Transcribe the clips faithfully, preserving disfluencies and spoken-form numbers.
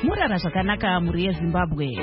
Murara zvakanaka muri yeZimbabwe.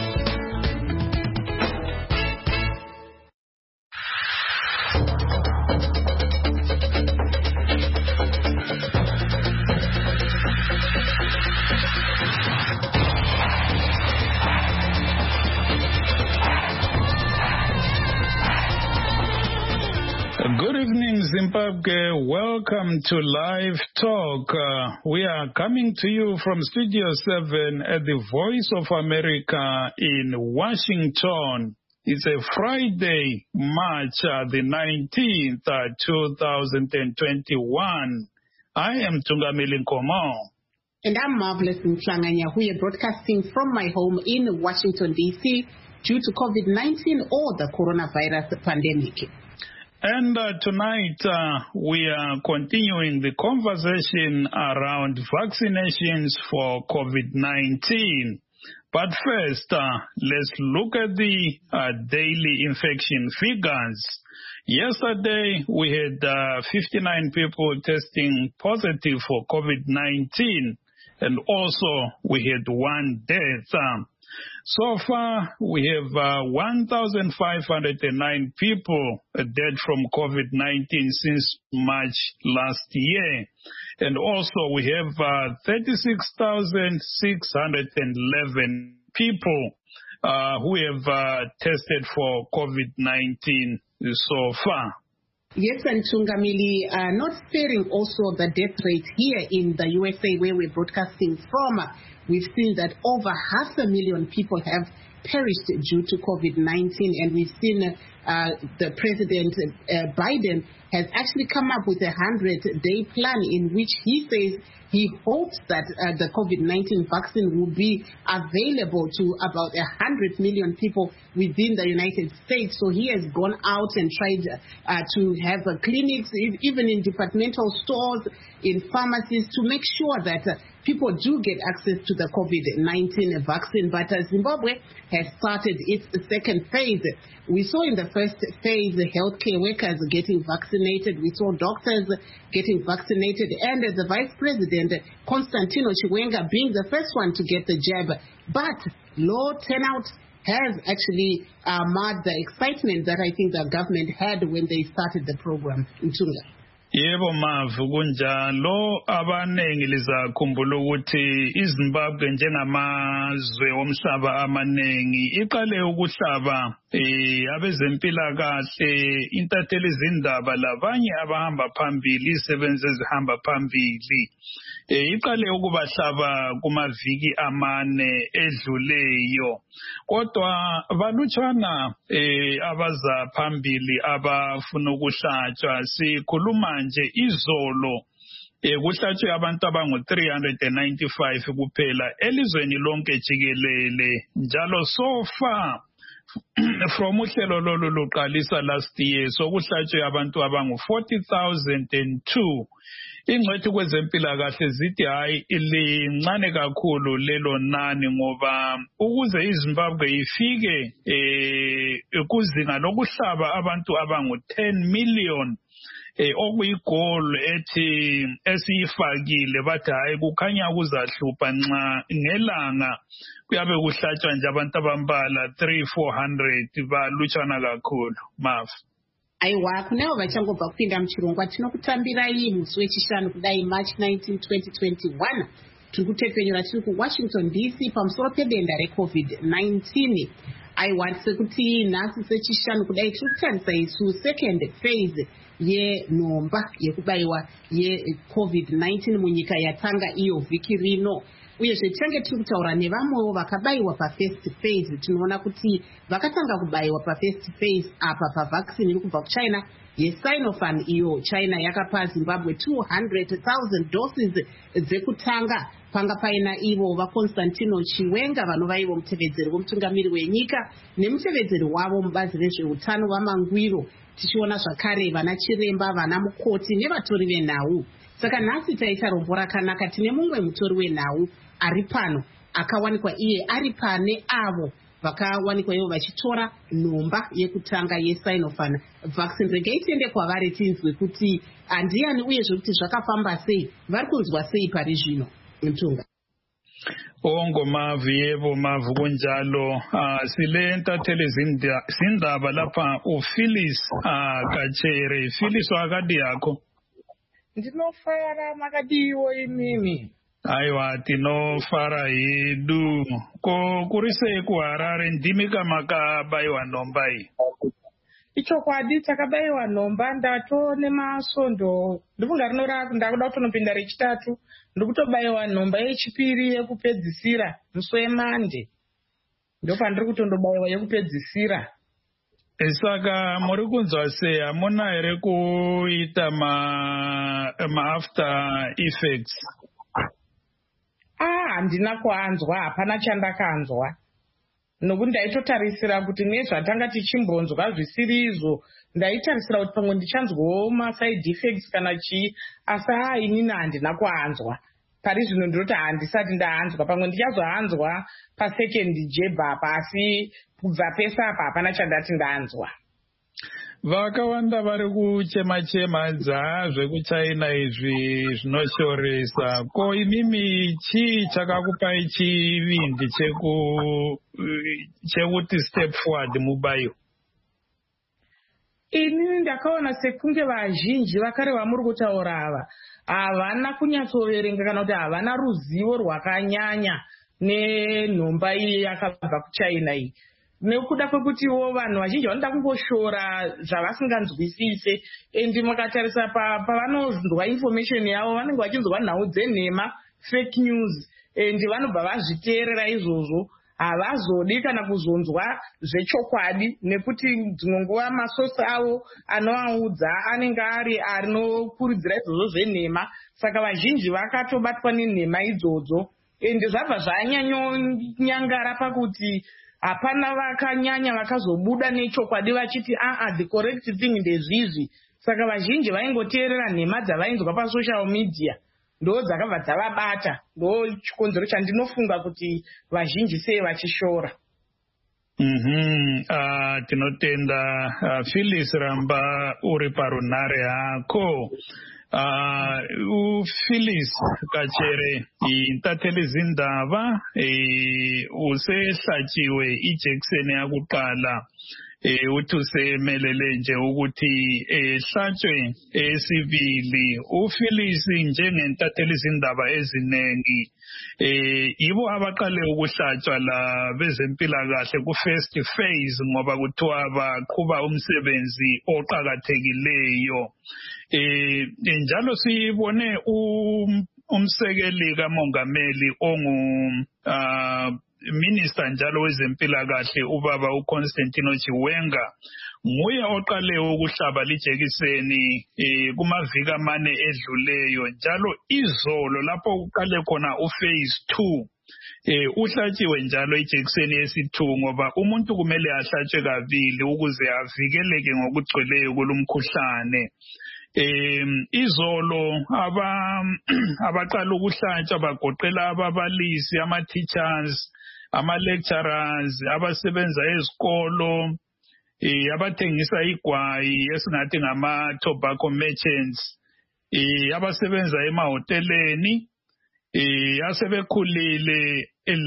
Good evening, Zimbabwe. Welcome to Live Talk. Uh, we are coming to you from Studio seven at the Voice of America in Washington. It's a Friday, March uh, the nineteenth, uh, two thousand twenty-one. I am Tungamili Nkomo. And I'm Marvelous Mhlanganya. We are broadcasting from my home in Washington, D C due to COVID nineteen or the coronavirus pandemic. And uh, tonight uh, we are continuing the conversation around vaccinations for COVID nineteen. But first, uh, let's look at the uh, daily infection figures. Yesterday, we had uh, fifty-nine people testing positive for COVID nineteen, and also we had one death. Uh, So far, we have uh, one thousand five hundred nine people dead from COVID nineteen since March last year. And also, we have uh, thirty-six thousand six hundred eleven people uh, who have uh, tested for COVID nineteen so far. Yes, and Tungamili, uh, not sparing also the death rate here in the U S A where we're broadcasting from. We've seen that over half a million people have perished due to COVID nineteen, and we've seen uh, the President uh, Biden has actually come up with a hundred-day plan in which he says he hopes that uh, the COVID nineteen vaccine will be available to about one hundred million people within the United States. So he has gone out and tried uh, to have uh, clinics, even in departmental stores, in pharmacies, to make sure that uh, people do get access to the COVID nineteen vaccine. But uh, Zimbabwe has started its second phase. We saw in the first phase the healthcare workers getting vaccinated. We saw doctors getting vaccinated. And uh, the Vice President, Constantino Chiwenga, being the first one to get the jab. But low turnout has actually uh, marred the excitement that I think the government had when they started the program in Tunga. Yebo mavu kunjalo abanengi lizakhumbula ukuthi iZimbabwe njengamazwe omhlaba amanengi iqale ukuhlaba eh abezempilakahle intatheli izindaba labanye abahamba phambili isebenze ezihamba phambili eh iqale ukubahlaba kumaviki amane edluleyo kodwa balutshwana eh abaza phambili abafuna ukuhlatshwa sikhuluma nje izolo kuhlatshwe abantu abangu three hundred ninety-five kuphela elizweni lonke jikelele njalo so far from uhlelo lolu luqalisa last year sokuhlatshwe abantu abangu forty thousand two. Ingcwethi kwezempilakahle zithi hayi lincane kakhulu lelo nani ngoba ukuze iZimbabwe ifike eh kuzinga lokuhlaba abantu abangu ten million eh okuyigol ethi esiyifakile bathi hayi kukhanya kuzahlupha nxa ngelanga kuyabe kuhlatshwa nje abantu abambala three four hundred balutshana kakhulu mafu. Aiwa, kunao vachangobva kupinda muchirongwa tinokutambirai musi wechishanu kudai March nineteenth twenty twenty-one. Tiri kutepenyura tiri kuWashington D C pamusoro pedenda reCovid nineteen. Aiwa, sekuti nhasi sechishanu kudai tiri kutarisa isu second phase yenomba yekubayiwa yeCovid nineteen munyika yatanga iyo vhiki rino. Uyezve tichange tiri kutaura nevamwewo vakabayiwa pafirst phase. Tinoona kuti vakatanga kubayiwa pafirst phase apa pavaccine iri kubva kuChina yeSinopharm. Iyo China yakapa Zimbabwe two hundred thousand doses dzekutanga. Panga paina ivo vaConstantino Chiwenga vanova ivo mutevedzeri womutungamiri wenyika nemutevedzeri wavo mubazi rezveutano vamangwiro. Tichiona zvakare vana chiremba, vana mukoti nevatori venhau. Saka nhasi taita rombo rakanaka. Tine mumwe mutori wenhau ari pano akawanikwa iye ari pane avo vakawanikwa ivo vachitora nhomba yekutanga yeSinopharm vaccine. Regai tiende kwavari tinzwe kuti andiani uyezve kuti zvakafamba sei, vari kunzwa sei pari zvino. Mtunga. ongo mavi yebo mavu kunjalo. Uh, sile ntatheli zindaba lapha uPhyllis uh, Kachere. Phyllis wakadi yakho? Ndinofara makadiwo imimi. Aiwa tinofara hedu. Ko kurise kuHarare ndimi kama kabayiwa nhomba iyi. Ichokwadi takabayiwa nhomba ndatone masondo. Ndifunga rinorako ndakuda kutonopinda rechitatu. Ndikutobayiwa nhomba yechipiri yekupedzisira musi weMande. Ndopandiri kutondobayiwa yekupedzisira. Saka muri kunzwa sei hamuna here kuita ma, ma after effects? Ah, handina kuanzwa, hapana chandakanzwa. Nokuti ndaitotarisira kuti nezvatanga tichimbonzwa zvisiri izvo, ndaitarisira kuti pamwe ndichanzwawo ma side effects kana chii, asi haa inini handina kuanzwa. Pari zvino ndinoti handisati ndaanzwa, pamwe ndichazoanzwa pasecond jab apa, asi kubva pese apa hapana chandati ndaanzwa. Vakawanda vari kuchema-chema dzaa zvekuchina izvi zvinoshoresa. Ko imimi chii chakakupai chivindi cheku chekuti step forward mubayo? Inini ndakaona sekunge vazhinji vakareva muri kutaura ava havana kunyatsoverenga kana kuti havana ruzivo rwakanyanya nenhomba iyi yakabva kuchina iyi. Nekuda kwekutiwo vanhu vazhinji vanoda kungoshora zvavasinganzwisise, endi mukatarisa pavanonzwa information yavo vanenge vachinzwa nhau dzenhema, fake news, endi vanobva vazviteerera izvozvo. Havazodi kana kuzonzwa zvechokwadi nekuti dzimwe nguva masosi avo anovaudza anenge ari anokurudzira izvozvo zvenhema. Saka vazhinji vakatobatwa nenhema idzodzo, endi zvabva zvanyanyonyangara pakuti hapana vakanyanya vakazobuda nechokwadi vachiti aa the correct thing ndezvizvi. Saka vazhinji vaingoteerera nhema dzavainzwa pasocial media, ndo dzakabva dzavabata. Ndo chikonzero chandinofunga kuti vazhinji sei vachishora. Mhm. Uh, tinotenda uh, Phyllis ramba uri parunare hako. Uh, uPhyllis Kachere intatheli zindaba eh usehlatshiwe ijekiseni yakuqala eh uthi usemelele nje ukuthi ehlatshwe esibili. uPhyllis njengentatheli zindaba ezinengi eh yibo abaqale ukuhlatshwa la bezempilakahle ku first phase ngoba kuthiwa baqhuba umsebenzi oqhakathekileyo. Eh njalo sibone umsekeli kamongameli ongu uh, minister njalo wezempilakahle ubaba uConstantino Chiwenga nguye oqale ukuhlaba lijekiseni eh kumaviki amane edluleyo, njalo izolo lapho uqale khona uphase two eh uhlatshiwe njalo ijekiseni yesi-two ngoba umuntu kumele ahlatshwe kabili ukuze avikeleke ngokugcweleyo kulomkhuhlane. Eh izolo aba abaqala ukuhlatshwa bagoqela ababalisi, ama teachers, ama lecturers, abasebenza ezikolo, eh abathengisa igwayi esingathi ngama tobacco merchants, eh abasebenza emahoteleni, eh asebekhulile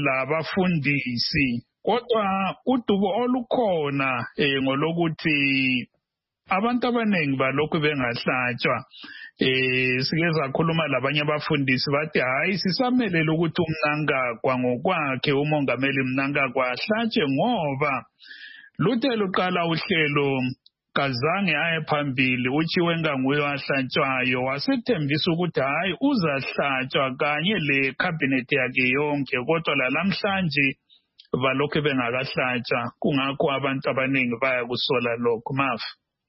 elabafundisi. Kodwa udubo olukhona eh ngolokuthi abantu abaningi balokhu bengahlatshwa. Eh sike sakhuluma labanye abafundisi bathi hayi sisamelele ukuthi uMnangagwa ngokwakhe umongameli Mnangagwa ahlatshwe ngoba luthe luqala uhlelo kazange aye phambili. uChiwenga nguye wahlatshwayo, wasethembisa ukuthi hayi uzahlatshwa kanye le cabinet yakhe yonke, kodwa lalamhlanje balokhu bengakahlatshwa. Kungakho abantu abaningi baya kusola lokho. Mafu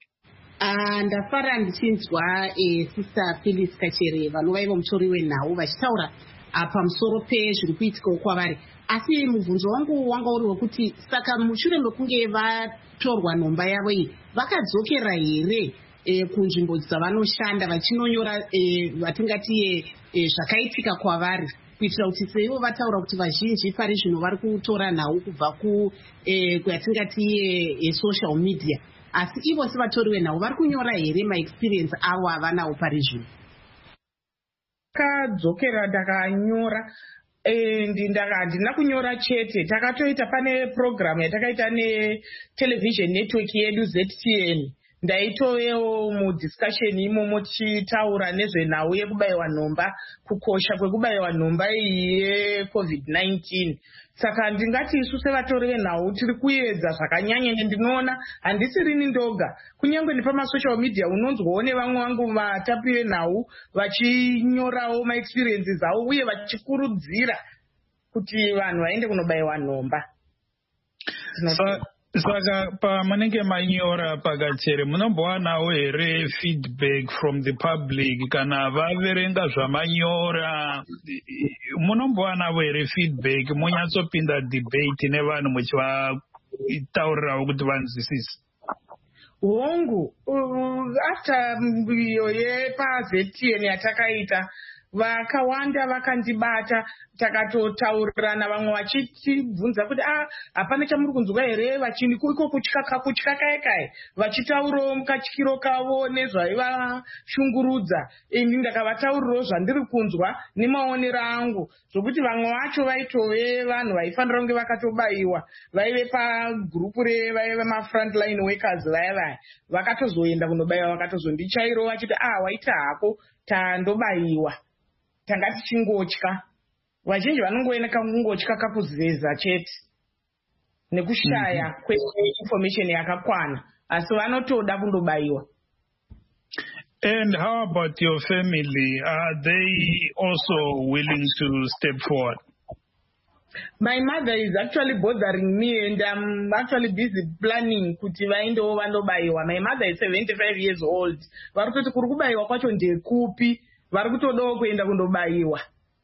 Uh, ndafara ndichinzwa eh, Sister Phyllis Kachere vanova ivo mutori wenhau vachitaura uh, pamusoro pezviri kuitika kwavari. Asi mubvunzo wangu wanga uri wekuti saka mushure mekunge vatorwa nhomba yavo iyi vakadzokera here eh, kunzvimbo dzavanoshanda vachinonyora eh, vatingati eh, zvakaitika kwavari, kuitira kuti seivo vataura kuti vazhinji pari zvino vari kutora nhau kubva ku eh, kuyatingati eh, social media, asi ivo sevatori venhau vari kunyora here maexperience avo avanawo pari zvino? Kadzokera ndakanyora ndina kunyora chete. Takatoita pane program yatakaita netelevision network yedu Z T N. Ndaitovewo mudiscussion imomo tichitaura nezvenhau yekubayiwa nhomba, kukosha kwekubayiwa nhomba iyi yecovid nineteen. Saka ndingati isu sevatori venhau tiri kuedza zvakanyanya. Ndinoona handisirini ndoga, kunyange nepamasocial media unonzwawo nevamwe vangu vatapi venhau vachinyorawo maexperiences avo uye vachikurudzira kuti vanhu vaende kunobayiwa nhomba. Saka pamunenge manyora pakachere munombowanawo here feedback from the public kana vaverenga zvamanyora? Munombowanawo here feedback munyatsopinda debate nevanhu muchivataurirawo kuti vanzwisise? Hongu, after iyo yepaZ T N yatakaita vakawanda vakandibata, takatotaurirana, vamwe vachitibvunza kuti ah hapana chamuri kunzwa here, vachini kuiko kutyaka kutyakaekai, vachitaurawo mukatyiro kavo nezvaivashungurudza. Ini ndakavataurirawo zvandiri kunzwa nemaonero angu, zvokuti vamwe vacho vaitove vanhu vaifanira kunge vakatobayiwa, vaive pagrupu revaive mafrontline workers vaya vaya, vakatozoenda kunobayiwa, vakatozondichairawo vachiti ah waita hako tandobayiwa. Tanga tichingotya. Vazhinji vanongooneka kungotya kakuzeza chete nekushaya kweinformation yakakwana, asi vanotoda kundobayiwa. And how about your family? Are they also willing to step forward? My mother is actually bothering me, and I'm actually busy planning kuti vaendewo vandobayiwa. My mother is seventy-five years old. Vari kutoti kuri kubayiwa kwacho ndekupi? Vari kutodawo kuenda kundobayiwa.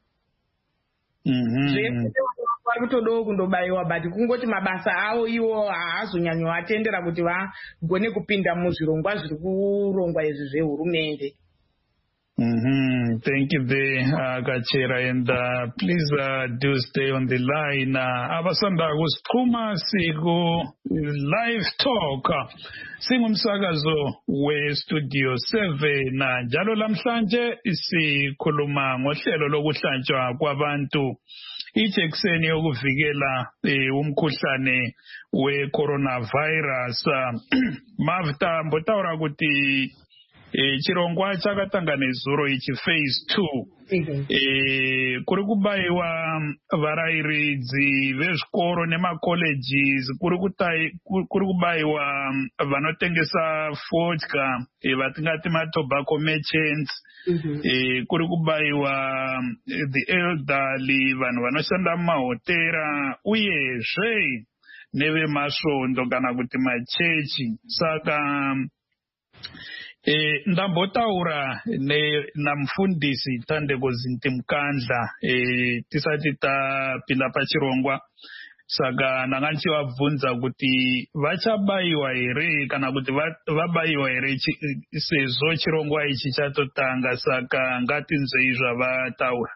Vari kutodawo kundobayiwa, but kungoti mabasa avo iwo haazonyanyowatendera kuti vagone kupinda muzvirongwa zviri kurongwa izvi zvehurumende. Mm-hmm. Thank you there, uh, Kachera, and uh, please uh, do stay on the line. Abasanda kusikhuma siku live talk singumsakazo we studio seven, njalo lamhlanje sikhuluma ngohlelo lokuhlatshwa kwabantu ijekiseni yokuvikela umkhuhlane we coronavirus. Mavita mbotaura kuti E, chirongwa chakatanga nezuro ichi phase two. Mm-hmm. E, kuri kubayiwa varairidzi vezvikoro nemacolleges, kuri kuri kubayiwa vanotengesa fodya, e, vatingati matobacco merchants. Mm-hmm. E, kuri kubayiwa the elderly, vanhu vanoshanda mumahotera, uyezve nevemasvondo kana kuti machechi. Saka Eh, ndambotaura ne namfundisi Thandeko Zintimkandla eh tisati tapinda pachirongwa, saka ndangachivabvunza kuti vachabayiwa here kana kuti vabayiwa here sezvo chirongwa ichi chatotanga, saka ngatinzwei zvavataura.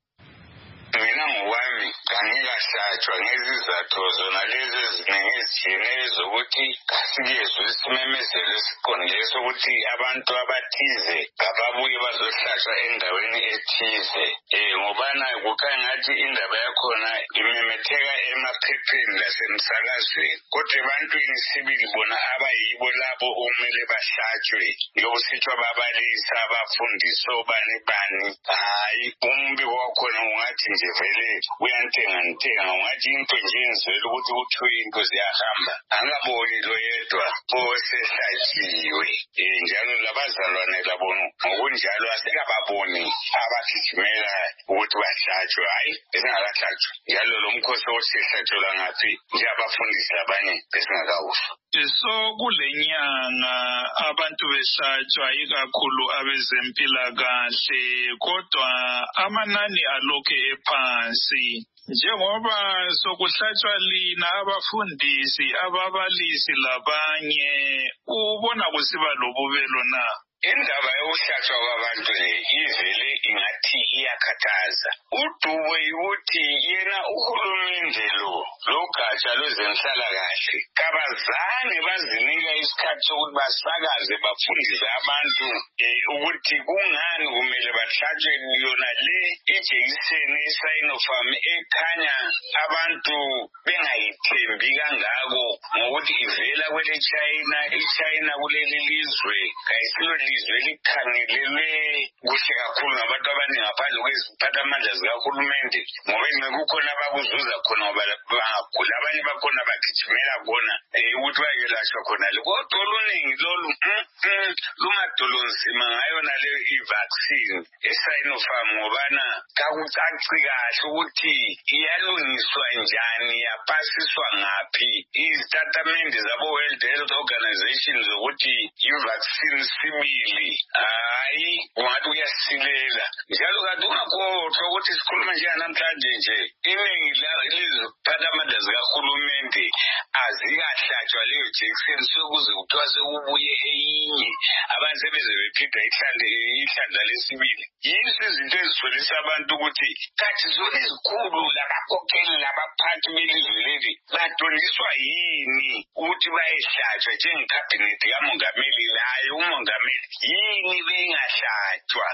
Mina ngowami kaningahlatshwa ngezizathu zona lezi eziningi ezitshiyeneyo zokuthi asikezwe isimemezelo esiqondile sokuthi abantu abathize ababuye bazohlatshwa endaweni ethize. Um ngobana kukhanya ngathi indaba yakhona imemetheka emaphepheni lasemsakazweni, kodwa ebantwini sibili bona abayibo labo okumele bahlatshwe, njengokusitshwa ababalisi, abafundisi, obani bani. Hhayi, umbiko wakhona ungathi nje vele uyantenga ntenga, ungathi into nje enzela ukuthi kuthiwe into ziyahamba. Angaboni lo yedwa osehlatshiwe. Um njalo labazalwane labo ngokunjalo asikababoni abagijimela ukuthi bahlatshwe. Hhayi, besingakahlatshwa. Njalo lo mkhosi osehlatshelwa ngaphi njengabafundisi abanye besingakawuzwa. So kule nyanga abantu behlatshwa ikakhulu abezempilakahle, kodwa amanani alokhu ephansi. Njengoba sokuhlatshwa lina abafundisi, ababalisi labanye, ubona kusiba lobubelo na? Indaba yokuhlatshwa kwabantu le ivele ingathi iyakhathaza. Udubo ukuthi yena uhulumende lo logatsha lwezenhlalakahle kabazange bazinika isikhathi sokuthi basakaze bafundise abantu ukuthi kungani kumele bahlatshwe yona le ijekiseni i-Sinopharm ekhanya abantu bengayithembi kangako ngokuthi ivela kwele China. I-China kuleli lizwe kayisilo lizwe elikhangelelwe kuhle kakhulu ngabantu abaningi ngaphandle kweziphathamandla zikahulumende, ngoba kukhona abakuzuza khona ngoba bangagula, abanye bakhona bagijimela khona ukuthi bayelashwa khonale. Kodwa oluningi lolu lumadolo nzima ngayona le i-vaccine e-Sinopharm ngobana kakucaci kahle ukuthi iyalungiswa njani, yapasiswa ngaphi izitatimende zabo-World Health Organization zokuthi i-vaccine sibili. Hayi, ungathi uyasilela njalo. Kanti ungakhohlwa ukuthi sikhuluma njenganamhlanje nje iningi leziphathamandla zikahulumende azikahlatshwa leyo jekiseni sokuze kuthiwa sekubuye eyinye abantu sebeze bephida ihlandla lesibili. Yizo izinto ezitholisa abantu ukuthi kathi zona ezikhulu labakhokheli labaphathi belizwe leli badonjiswa yini ukuthi bayehlatshwa njengekhabhinethi kamongameli layo umongameli yini bengahlatshwa.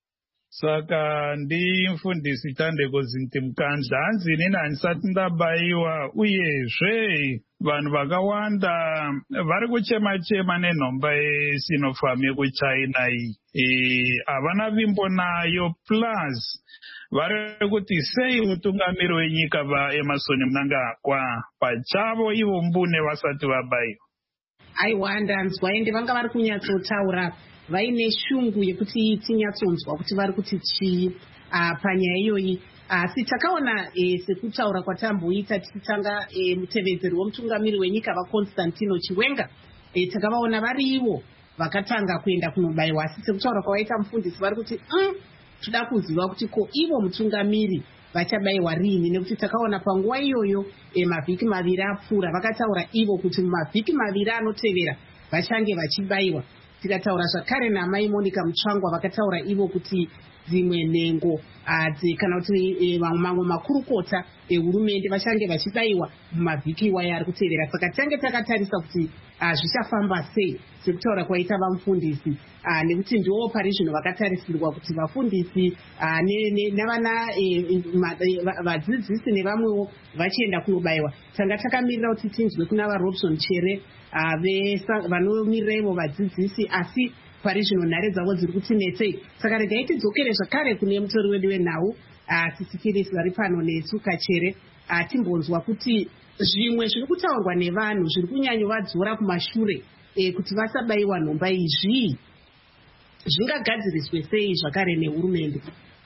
Saka ndi mfundisi Thandeko Zintimkandla anzini nanisati ndabayiwa uyezve vanhu vakawanda vari kuchema-chema nenhomba yeSinopharm yekuchina iyi havana vimbo nayo, plus vari kuti sei mutungamiri wenyika vaEmmerson Mnangagwa pachavo ivo mbune vasati vabayiwa. Aiwa, ndanzwa ende vanga vari kunyatsotaura vaine shungu yekuti tinyatsonzwa kuti vari kuti chii panyaya iyoyi. Asi takaona sekutaura kwatamboita tichitanga mutevedzeri womutungamiri wenyika vaConstantino Chiwenga, takavaona vari ivo vakatanga kuenda kunobayiwa. Asi sekutaura kwavaita mufundisi vari kuti toda kuziva kuti ko ivo mutungamiri vachabayiwa rini, nekuti takaona panguva iyoyo mavhiki maviri apfuura vakataura ivo kuti mavhiki maviri anotevera vachange vachibayiwa. Tikataura zvakare naMai Monica Mutsvangwa vakataura ivo kuti dzimwe nhengo kana kuti mamwe makurukota ehurumende vachange vachibayiwa mumavhiki iwayo ari kutevera. Saka tange takatarisa kuti zvichafamba sei sekutaura kwaita vamufundisi, nekuti ndiwo pari zvino vakatarisirwa kuti vafundisi navana vadzidzisi nevamwewo vachienda kunobayiwa. Tanga takamirira kuti tinzwe kuna vaRobson Chere vanomirira ivo vadzidzisi, asi pari zvino nhare dzavo dziri kutinetsei. Saka regai tidzokere zvakare kune mutori wedu wenhau Sisikirisi vari pano nesu Kachere, timbonzwa kuti zvimwe zviri kutaurwa nevanhu zviri kunyanyovadzora kumashure kuti vasabayiwa nhomba izvi zvingagadziriswe sei zvakare nehurumende.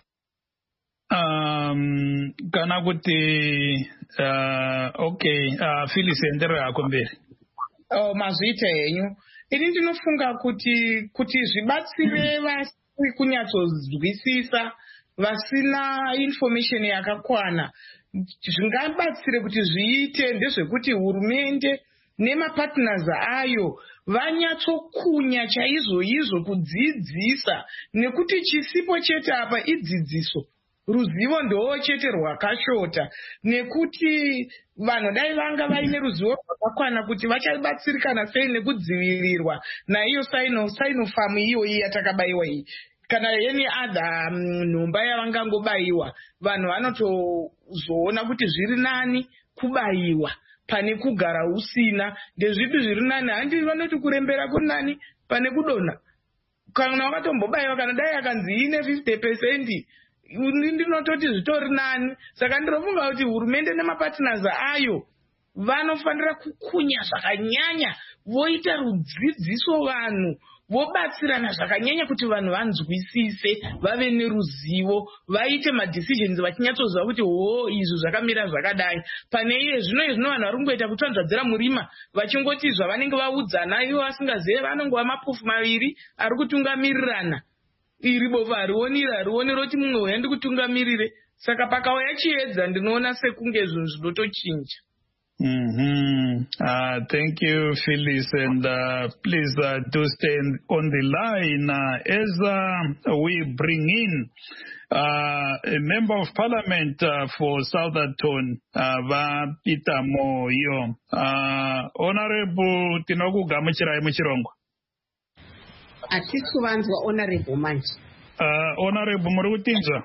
Um, kana kuti uh, okay uh, Phyllis enderera hako mberi. Oh, mazviita henyu. Ini ndinofunga kuti kuti zvibatsire vasiri kunyatsozwisisa, vasina information yakakwana, zvingabatsire kuti zviite ndezvekuti hurumende nemapartners ayo vanyatsokunya chaizvo izvo kudzidzisa, nekuti chisipo chete apa idzidziso. Ruzivo ndowo chete rwakashota, nekuti vanhu dai vanga vaine ruzivo rwakakwana kuti vachabatsirikana sei nekudzivirirwa naiyo Sinopharm iyoyi yatakabayiwa iyi. Kana yeni adha nhomba yavangangobayiwa, vanhu vanotozoona kuti zviri nani kubayiwa pane kugara usina. Ndezvipi zviri nani? Handi vanoti kurembera kuri nani pane kudonha. Kana wakatombobayiwa kana dai akanzi ine fifty percent ndinototi zvitori nani. Saka ndinofunga kuti hurumende nemapartners ayo vanofanira kukunya zvakanyanya, voita rudzidziso vanhu, vobatsirana zvakanyanya kuti vanhu vanzwisise, vave neruzivo, vaite madecisions vachinyatsoziva kuti ho izvi zvakamira zvakadai. Pane iye zvino izvino vanhu vari kungoita kutsvanzvadzira murima vachingoti zvavanenge vaudzana ivo vasingazive, vanongova mapofu maviri ari kutungamirirana. Iri bofu harioniri harioniri kuti mumwe uya ndikutungamirire. Saka pakauya chiedza ndinoona sekunge zvinhu zvinotochinja. Mm-hmm. Uh, thank you, Phyllis, and uh, please uh, do stay on the line uh, as uh, we bring in uh, a member of parliament uh, for Southerton, uh, va Peter Moyo. Uh, Honorable tinokugamuchirai muchirongo. Atisi kuvanzwa honorable manje. Uh, honorable muri kutinzwa?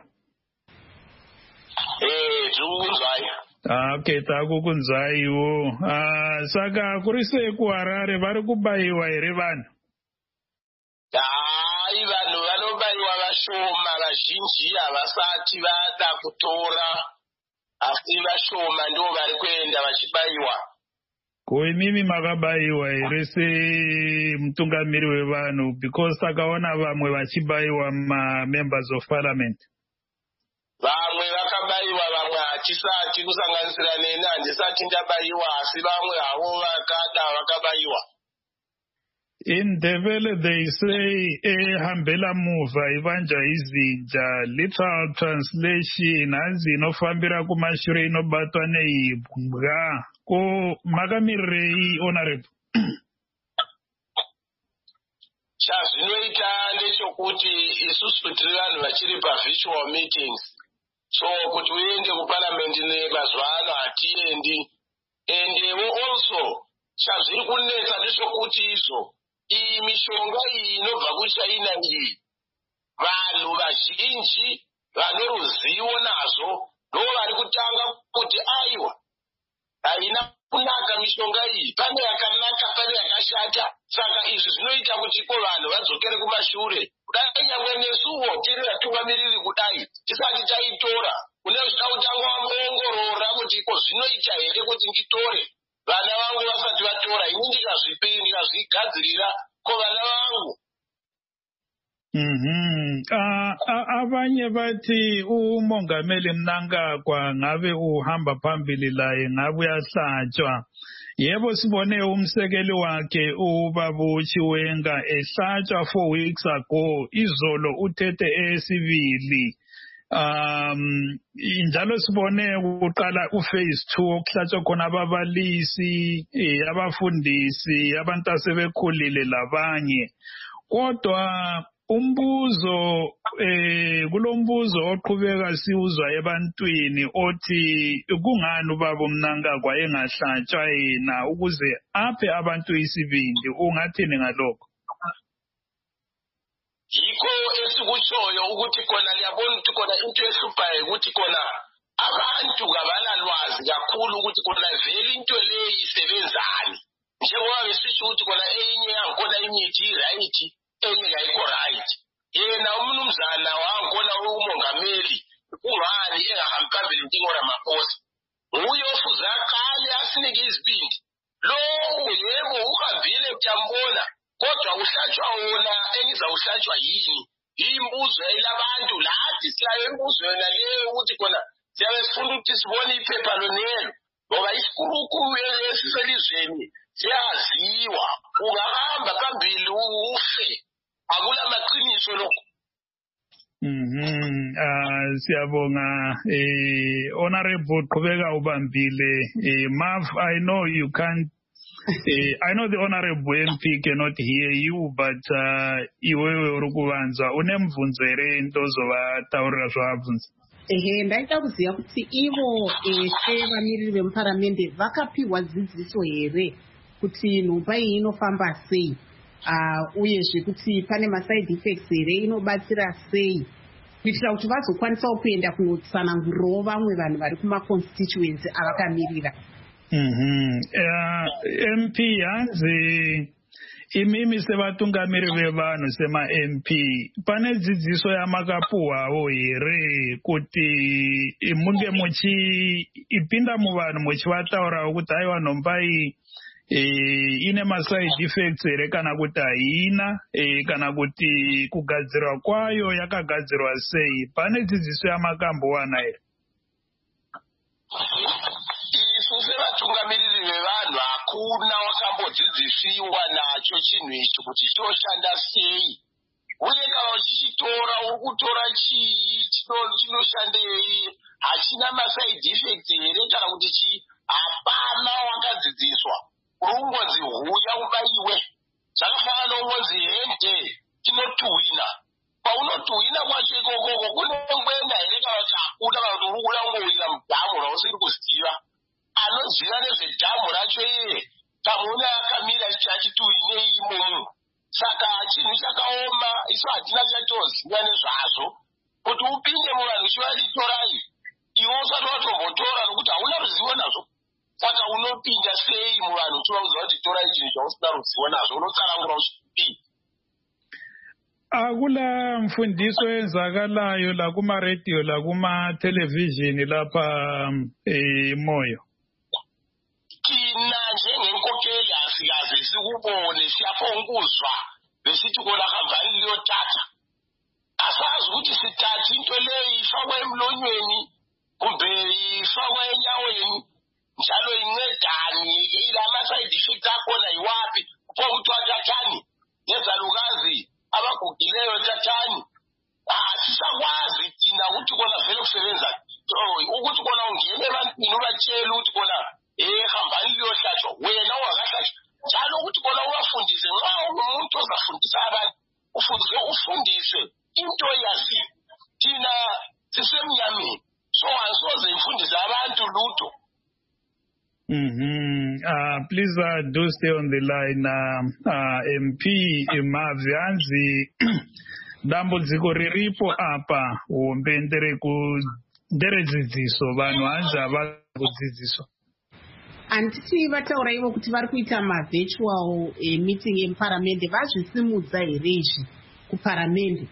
Eh, tirikunzwai. Ah, okay, takukunzwaiwo. Uh, saka kurise kuHarare vari kubayiwa here vanhu? Hai, vanhu vanobayiwa vashoma, vazhinji havasati vada kutora, asi vashoma ndo vari kuenda vachibayiwa. Ko imimi makabayiwa here semutungamiri wevanhu, because takaona vamwe vachibayiwa ma-members of parliament? Vamwe vakabayiwa, vamwe hatisati, kusanganisira neni handisati ndabayiwa, asi vamwe havo vakada vakabayiwa. In Ndebele they say ehambela muva ibanja izinja, literal translation hanzi inofambira kumashure inobatwa neibwa. Ko makamirei honorable? Chazvinoita ndechekuti isusu tiri vanhu vachiri pavirtual meetings, so kuti uende kuparliament mazuva ano hatiendi. Endewo also chazviri kunetsa ndechekuti izvo iyi mishonga iyi inobva kuChina iyi, vanhu vazhinji vane ruzivo nazvo ndo vari kutanga kuti aiwa haina kunaka mishonga iyi, pane yakanaka pane yakashata. Saka izvi zvinoita kuti ko vanhu vadzokere kumashure. Kudai nyangwe nesuwo tiri vatungamiriri kudai tisati taitora, kune zvida kutanga vamuongorora kuti ko zvinoita here kuti nditore, vana vangu vasati vatora, ini ndikazvipiri ndikazvigadzirira ko vana vangu. Mhm. Uh, abanye bathi umongameli Mnangagwa ngabe uhamba phambili laye ngabe uyahlatshwa. Yebo sibone umsekeli wakhe uBabu Chiwenga ehlatshwa four weeks ago, izolo uthethe esibili. Um njalo sibone ukuqala uphase two okuhlatshwa khona ababalisi, abafundisi, abantu asebekhulile labanye. Kodwa umbuzo eh kulombuzo oqhubeka siuzwa ebantwini othi kungani ubaba Mnangagwa engahlatshwa yena ukuze aphe abantu isibindi, ungathini ngalokho? Yikho esikutshoyo ukuthi khona liyabona ukuthi khona into ehluphayo ukuthi khona abantu kabanalwazi kakhulu ukuthi khona vele into leyo isebenzani. Njengoba besitsho ukuthi khona eyinye yankhona imithi i-right, enye kayikho right. Yena umnumzana wankhona umongameli kungani engahambi phambili ndingo Ramaphosa? Nguye ofuze aqale asinike izibindi. Lo yebo uhambile kuyambona, kodwa uhlatshwa wona engizawuhlatshwa yini? Imbuzo elabantu lathi siyayo imbuzo yona leyo ukuthi khona siyabe sifuna ukuthi sibone iphepha lonelo, ngoba isikurukuru esiselizweni siyaziwa. Ungahamba phambili ufe, akula maqiniso lokho. Mhm. Ah siyabonga eh honorable Qhubeka ubambile. eh Mav, I know you can't Uh, I know the honorable M P cannot hear you, but iwewe uri kuvanzwa unemvunzo here into zovataurira zvavabvunza? Ehe, ndaita kuziva kuti ivo sevamiriri vemuparamende vakapiwa dzidziso here kuti nhumba iyi inofamba sei, uyezve kuti pane maside effects here, inobatsira sei, kuitira kuti vazokwanisawo kuenda kunotsanangurirawo vamwe vanhu vari kumaconstituency avakamirira. Mhm. Uh, M P hanzi imimi sevatungamiri vevanhu sema M P pane dzidziso yamakapuhwawo here kuti munge muchipinda muvanhu muchivataurawo kuti aiwa nhomba iyi eh, ine maside effects here kana kuti haina, eh, kana kuti kugadzirwa kwayo yakagadzirwa sei? Pane dzidziso yamakambowana here? Sevatungamiriri vevanhu hakuna wakambodzidzisiwa nacho chinhu ichi kuti chinoshanda sei, uye kana uchichitora uri kutora chii, chinoshandei, hachina maside effects here kana kuti chii? Hapana wakadzidziswa. Uri kungonzi huya ubaiwe. Zvakafanana ungonzi hende chinotuhwina. Paunotuhwina kwacho ikokoko kune anoziva nezvedhamu racho iye tamuona akamira achituinei imomo. Saka chinhu chakaoma isu hatina chatoziva nezvazvo kuti upinde muvanhu chivaditorai iwe usati watombotora nokuti hauna ruzivo nazvo. Saka unopinda sei muvanhu uchivauza kuti torai chinhu chausina ruzivo nazvo unotsanangura uchipii. Akula mfundiso enzakalayo la kuma radio la kuma television lapha eMoyo. Thina njengenkokeli asikaze sikubone siyafonguzwa besithi kona hambani liyothatha. Asazi ukuthi sithatha into leyo ifakwe emlonyeni kumbe ifakwe enyaweni njalo incedani ilama side effects akhona yiwapi ukuthiwa thathani nezalukazi abagugileyo thathani. Asisakwazi thina ukuthi kona vele kusebenza ukuthi kona ungene ebantwini ubatshele ukuthi kona eh hambani liyohlatshwa wena ungakahlatshwa njalo ukuthi kona ubafundise nxa umuntu ozafundisa abantu ufundise ufundise into yazi thina sisemnyameni so asoze ifundise abantu lutho. Mm-hmm. Uh, please uh, do stay on the line. Uh, uh, M P Mavyanzi dambudziko riripo apa uombendere kuderedzidziso vanhu hanzi havana kudzidziswa. Handiti vataura ivo kuti vari kuita mavirtual eh, meeting emuparamende vazvisimudza here izvi kuparamende?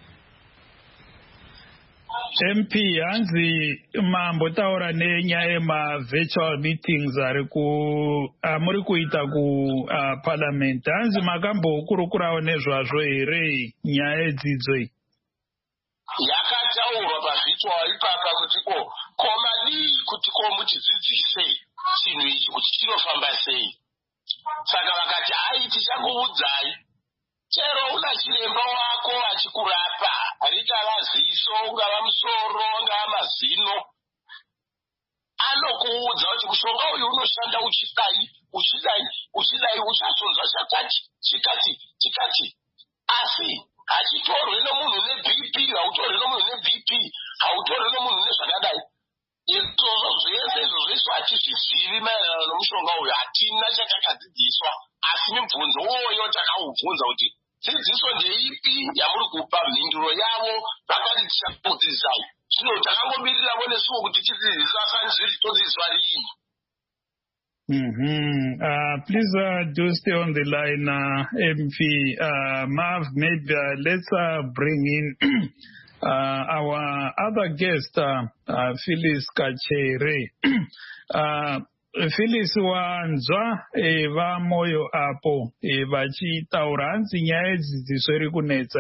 M P hanzi mambotaura nenyaya yemavirtual meetings ari ku uh, muri kuita ku uh, parliament hanzi makambokurukurawo nezvazvo here nyaya yedzidzo iyi? Yakataurwa pavirtual ipapa kuti ko komadi kuti ko muchidzidzise chinhu ichi kuti chinofamba sei. Saka vakati hai tichakuudzai chero una chiremba wako achikurapa ritava ziso ungava musoro ungava mazino anokuudza kuti mushonga uyu unoshanda uchidai uchidai uchidai uchasonzwa chakati chikati chikati asi hachitorwe nomunhu neB P hautorwe nomunhu neB P hautorwe nomunhu nezvakadai. Izvozvo zvese izvozvo isu hatizvizivi maererano nomushonga uyu hatina chatakadzidziswa asi mibvunzo uwoyo takaubvunza kuti dzidziso ndeipi yamuri kupa mhinduro yavo vakati tichakudzidzisai zvino takangomiriravo nesuwo kuti tidzidziswa sanzviri todzidziswa rini. Mm-hmm. Uh, please uh, do stay on the line, uh, M P uh, Mav. Maybe uh, let's uh, bring in uh, our other guest, uh, uh, Phyllis Kachere. uh, Phyllis wanzwa e vamoyo apo e vachitaura hanzi nyaya dzidziso iri kunetsa.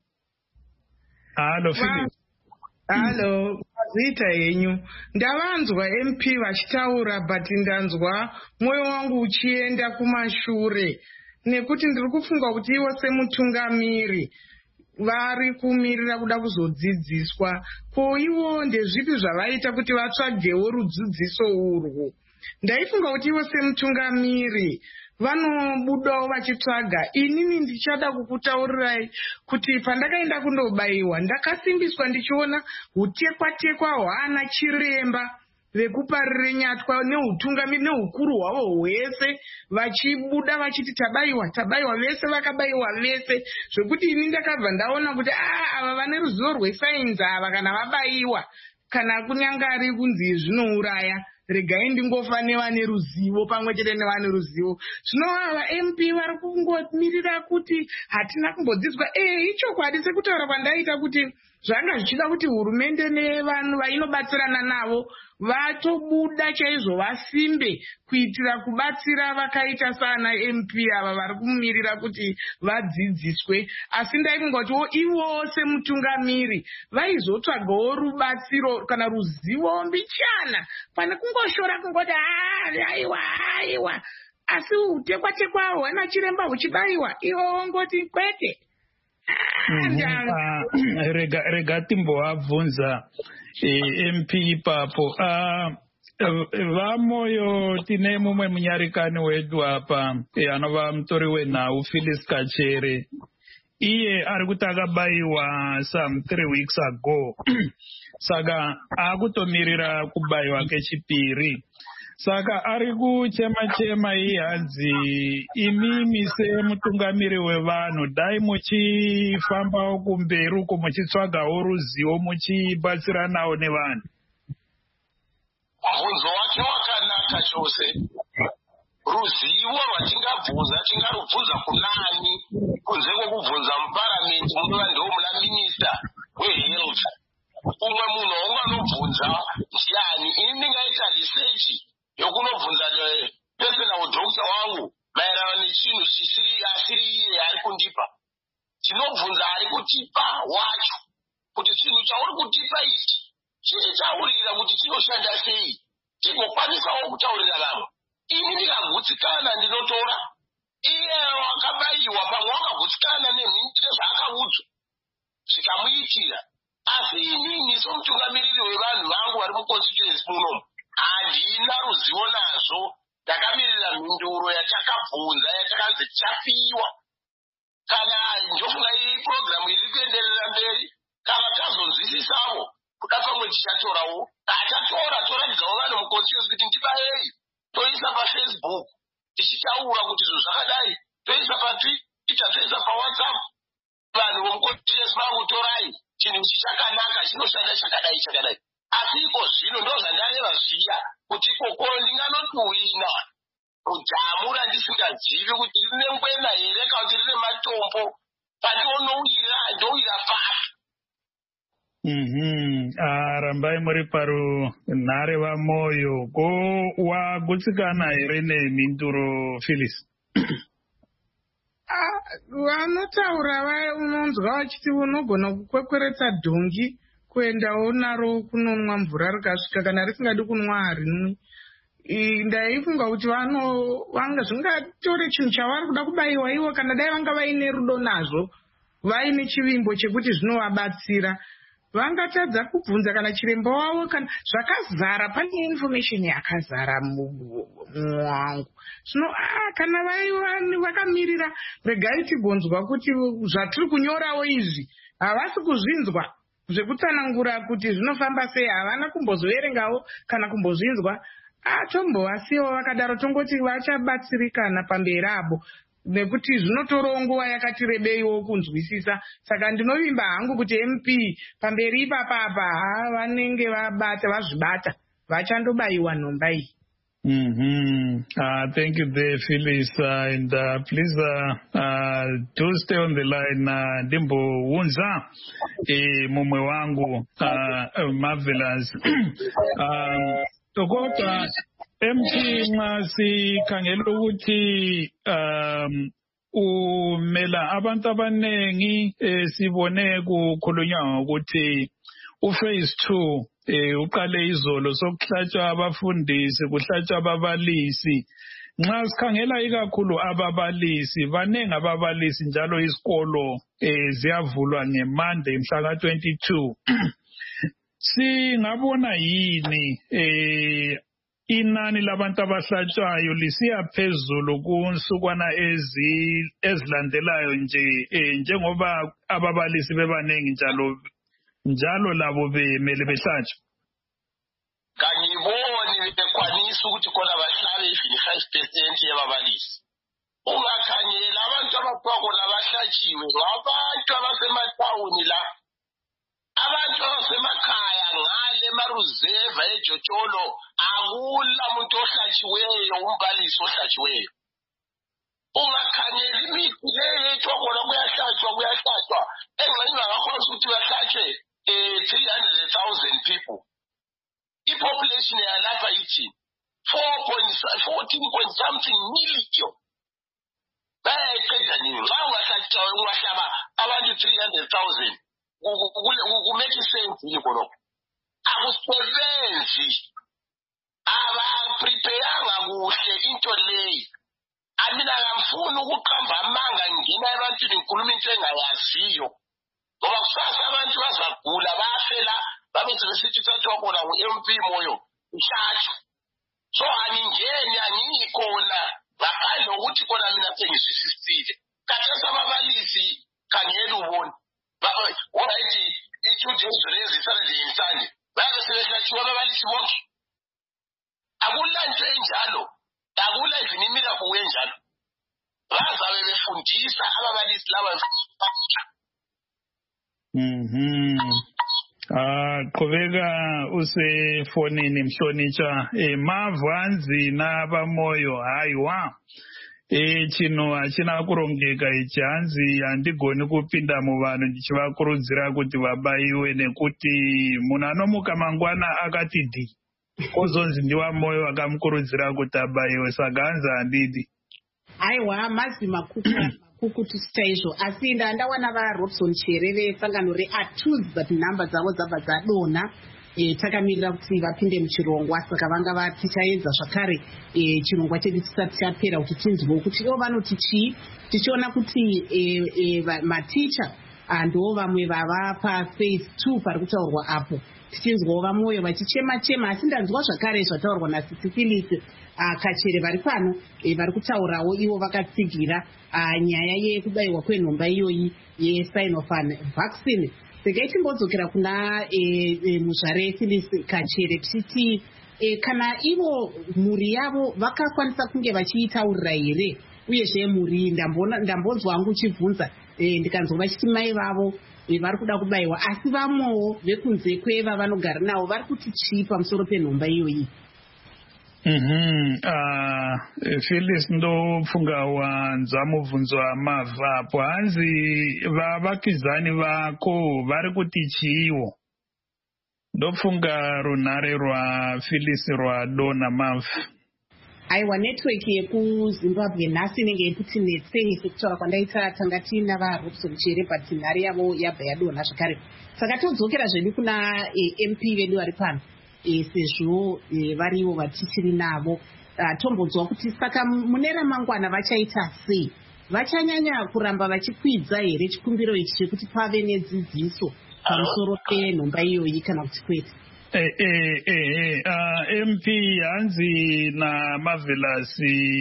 Halo Phyllis. Halo, mazita yenyu. Ndavanzwa M P vachitaura but ndanzwa moyo wangu uchienda kumashure nekuti ndiri kufunga kuti iwo semutungamiri vari kumirira kuda kuzodzidziswa. Ko ivo ndezvipi zvavaita kuti vatsvagewo rudzidziso urwu? Ndaifunga kuti ivo semutungamiri vanobudawo vachitsvaga. Inini ndichada kukutaurirai kuti pandakaenda kundobayiwa ndakasimbiswa ndichiona hutekwa-tekwa hwaana chiremba vekuparire nyatwa neutungamiri neukuru hwavo hwese vachibuda vachiti tabayiwa tabayiwa vese vakabayiwa vese zvekuti ini ndakabva ndaona kuti ah ava vane ruzivo rwesainzi ava kana vabayiwa kana kunyangari kunzi zvinouraya regai ndingofa nevane ruzivo pamwe chete nevane ruzivo. Zvino ava M P vari kungomirira kuti hatina kumbodzidzwa. Eh ichokwadi sekutaura kwandaita kuti zvanga zvichida kuti hurumende nevanhu vainobatsirana navo vatobuda chaizvo vasimbe kuitira kubatsira vakaita sana M P ava vari kumirira kuti vadzidziswe. Asi ndaikungatiwo ivo semutungamiri vaizotsvagawo rubatsiro kana ruzivo mbichana pane kungoshora kungoti aiwa aiwa asi utekwa-tekwa hwana chiremba huchibayiwa ivo wongoti kwete. Mm-hmm. uh, rega, rega timbovabvunza eh, M P ipapo uh, vamoyo tine mumwe munyarikani wedu apa eh, anova mutori wenhau Phyllis Kachere. Iye ari kuti akabayiwa some three weeks ago saka akutomirira kubayiwa kechipiri. saka ari kuchema chema ihanzi imimi semutungamiri wevanhu dai muchifambawo kumberi uko muchitsvagawo ruzivo muchibatsiranawo nevanhu. Mubvunzo wake wakanaka chose. Ruzivo rwatingabvunza tingarubvunza kunani kunze kwokubvunza muparamende munova ndiwo muna minista wehealth. Umwe munhu waunganobvunza ndiani? Ini ndingaita research yokunobvunza personal doctor wangu maererano nechinhu chisiri asiri iye ari kundipa. Tinobvunza ari kutipa wacho kuti chinhu chauri kutipa ichi chichitaurira kuti chinoshanda sei, tigokwanisawo kutaurira vamwe. Ini ndikagutsikana ndinotora, iye wakabayiwa pamwe wakagutsikana nezvaakaudzwa zvikamuitira. Asi inini somutungamiriri wevanhu vangu vari muconstituency muno handina ruzivo nazvo. Ndakamirira mhinduro yatakabvunza yatakanzi tichapiwa. Kana ndofunga iyi purogiramu iri kuenderera mberi, kana tazonzwisisawo kuda pamwe tichatorawo. Tatora toratidzawo vanhu muconstituency kuti ndibayei, toisa paFacebook tichitaura kuti zvinhu zvakadai, toisa paTwitter, toisa paWhatsApp. Vanhu vomuconstituency vangu torai, chinhu ichi chakanaka, chinoshanda chakadai chakadai. Asi iko zvino ndozvandareva zviya kuti ikoko ndinganotuwina kujamura ndisingazivi kuti rine ngwena here kana kuti rine matombo, patonowira ndowira pasi. Mhm. Ah, rambai muri parunhare vamoyo. Ko wagutsikana here nemhinduro Phyllis? Vanotaura vaya unonzwa vachiti unogona kukwekweretsa dhongi kuendawo naro kunonwa mvura rikasvika kana risingadi kunwa harimwi. Ndaifunga kuti vano vanga zvingatore chinhu chavari kuda kubayiwa ivo kana dai vanga vaine rudo nazvo, vaine chivimbo chekuti zvinovabatsira, vangatadza kubvunza kana chiremba wavo kana zvakazara. Pane information yakazara mumwoyo wangu. Zvino kana vakamirira regai tigonzwa kuti zvatiri kunyorawo izvi havasi kuzvinzwa zvekutsanangura kuti zvinofamba sei, havana kumbozoverengawo kana kumbozvinzwa. Tombovasiyawo vakadaro, tongoti vachabatsirikana pamberi abo, nekuti zvinotorawo nguva yakati rebeiwo kunzwisisa. Saka ndinovimba hangu kuti M P pamberi ipapapa vanenge vabata vazvibata vachandobayiwa nhomba iyi. Mm-hmm. Uh, thank you there, Phyllis. Uh, and uh, please uh, uh, do stay on the line. Uh, Dimbo Wunza, e mumwe wangu, uh, uh, marvelous. um, Tokota, M P ngasi kangelo ukuthi um umela abantu abanengi sibone kukhulunywa ukuthi uphase two eh uqale izolo sokuhlatshwa abafundisi, kuhlatshwa ababalisi. Nxa sikhangela ikakhulu ababalisi, banengi ababalisi njalo isikolo eh ziyavulwa ngeMonday mhla ka twenty-two. Singabona yini eh inani labantu abahlatshwayo lisiya phezulu kunsukwana ezilandelayo nje njengoba ababalisi bebaningi njalo njalo labo bemele behlatshwe? Kangiboni bekwanisa ukuthi khona bahlabe even five percent yababalisi. Ungakhangela abantu abakhona bahlatshiwe ngabantu abasematawuni la, abantu abasemakhaya ngale emaruzeva eJotsholo akula muntu ohlatshiweyo, umbalisi ohlatshiweyo. Ungakhangela imithi leyo ethwa khona kuyahlatshwa kuyahlatshwa engxenye bangakwazi ukuthi bahlatshwe three hundred thousand people. I-population yalapha ithi fourteen point something million. Bayayiqeda nini xa ungahlaba abantu three hundred thousand? Kumake sense yikho lokho. Akusebenzi, abaprepeyanga kuhle into leyi. Amina ngifuna ukuqamba amanga ngina ebantwini ngikhuluma into engayaziyo, ngoba kusasa abantu bazagula bafela babe sebesithi thathwa khona ngu-M P moyo ihlatshwe. So aningeni angikhona ngaphandle kokuthi khona mina sengizwisisile. Khathesi ababalisi khangela ubone orayithi i-two days raise Saturday and Sunday babe sebehlatshiwe ababalisi bonke. akulanto enjalo akula izinimira kuwenjalo bazabe befundisa ababalisi laba mhm ah qhubeka usefonini mhlonitsha eh mavanzi nabamoyo hayiwa eh chino achina kurongeka ichanzi andigoni kupinda mu vanhu ndichivakurudzira kuti vabaiwe nekuti munhu anomuka mangwana akati di kozonzi ndiwa moyo akamukurudzira kuti abaiwe saka hanzi handidi aiwa mazima kuka kukuti staizvo asi ndawana vaRobson Cherere sangano reAtuz but nhamba dzavo dzabva dzadonha e, takamirira kuti vapinde muchirongwa saka vanga vatichaedza zvakare e, chirongwa chedu chisati chapera kuti tinzwewo kuti ivo vanoti chii tichiona kuti e, e, maticha ndo vamwe vava paphase two pari kutaurwa apo tichinzwawo vamoyo vachichema chema asi ndanzwa zvakare zvataurwa naSisi Phyllis Kachere vari pano vari kutaurawo ivo vakatsigira nyaya yekubaiwa kwenhomba iyoyi yeSinopharm vaccine. Saka timbodzokera kuna muzvare Phyllis Kachere tichiti kana ivo mhuri yavo vakakwanisa kunge vachiitaurira here uyezve mhuri ndambonzwa hangu uchibvunza ndikanzwa vachiti mai vavo vari kuda kubaiwa asi vamwewo vekunze kweva vanogara navo vari kuti chii pamusoro penhomba iyoyi. Mhm ah Phyllis ndopfunga wanzwa mubvunzo wamavha apo hanzi vavakizani vako vari kuti chiiwo ndopfunga runhare rwaPhyllis rwadonha mavha. aiwa network yekuZimbabwe nhasi inenge yekuti netsei sekutaura kwandaita tanga tiina vaRobson Cherere but nhare yavo yabva yadonha zvakare saka todzokera zvedu kuna M P vedu vari pano sezvo varivo vatichiri navo tombonzwa kuti saka mune ramangwana vachaita sei vachanyanya kuramba vachikwidza here chikumbiro ichi chekuti pave nedzidziso pamusoro penhomba iyoyi kana kuti kwete. Eh eh eh uh, M P hanzi naMarvelous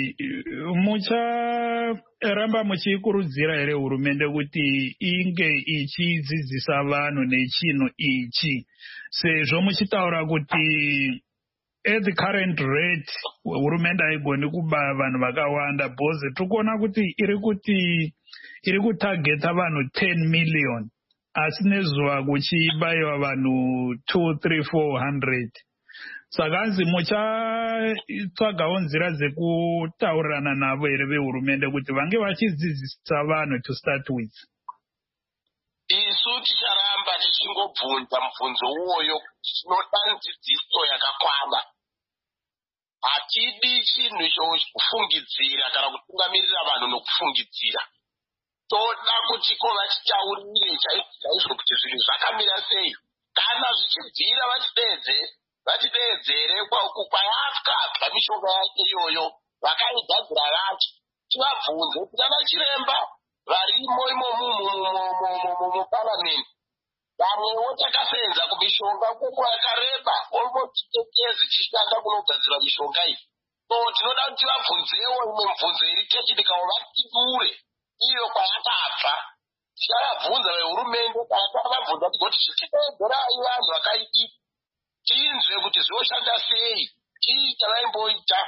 mucha ramba muchikurudzira here hurumende kuti inge ichidzidzisa vanhu nechino ichi sezvo muchitaura kuti at the current rate hurumende haigoni kubaya vanhu vakawanda bhoze tikuona kuti iri kuti iri kutargeta vanhu ten million asi nezuva kuchibaiwa vanhu two three four hundred saka hanzi muchatsvagawo nzira dzekutaurirana navo here vehurumende kuti vange vachidzidzisa vanhu to start with. isu ticharamba tichingobvunza mubvunzo uwoyo kuti tinoda dzidziso yakakwana hatidi chinhu chokufungidzira kana kutungamirira vanhu nokufungidzira toda kuti ko vachitaurire chaizvo kuti zvinhu zvakamira sei kana zvichibvira vatidedze vatideedzere kwayatya pamishonga yake iyoyo vakaigadzira vacho tivabvunze kuti ana chiremba varimo imomo muparamende vamwewo takasenza kumishonga kwenguva yakareba almost tetezi tichishanda kunogadzira mishonga iyi so tinoda kuti vabvunzewo imwe mibvunzo iri technical vatipfuure iyo kwayakabva tichavabvunza vehurumende kana tavabvunza tigoti tichiteedzerai vanhu vakaiti tinzwe kuti zvinoshanda sei chii chavaimboita.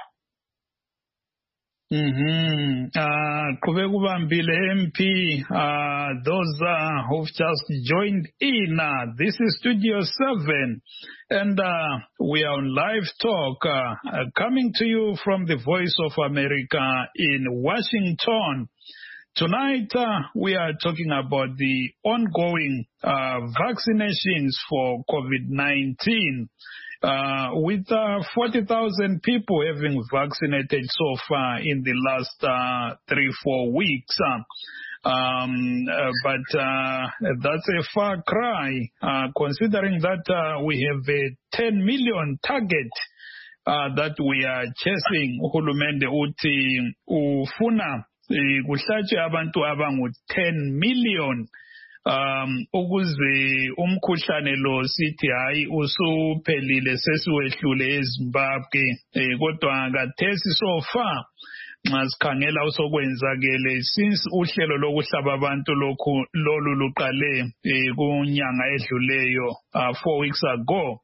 Mhm uh Kubekubambile M P uh those uh, who've just joined in uh, this is Studio seven and uh, we are on live talk uh, uh, coming to you from the Voice of America in Washington. Tonight, uh, we are talking about the ongoing uh, vaccinations for COVID nineteen, uh, with uh, forty thousand people having vaccinated so far in the last uh, three, four weeks. Uh, um, uh, but uh, that's a far cry, uh, considering that uh, we have a ten million target uh, that we are chasing. Uhulumende uti ufuna kuhlatshwe abantu abangu ten million um ukuze umkhuhlane lo sithi hayi usuphelile sesiwehlule eZimbabwe kodwa kathesi so far nxa sikhangela usokwenzakele since uhlelo lokuhlaba abantu lokhu lolu luqale kunyanga edluleyo four weeks ago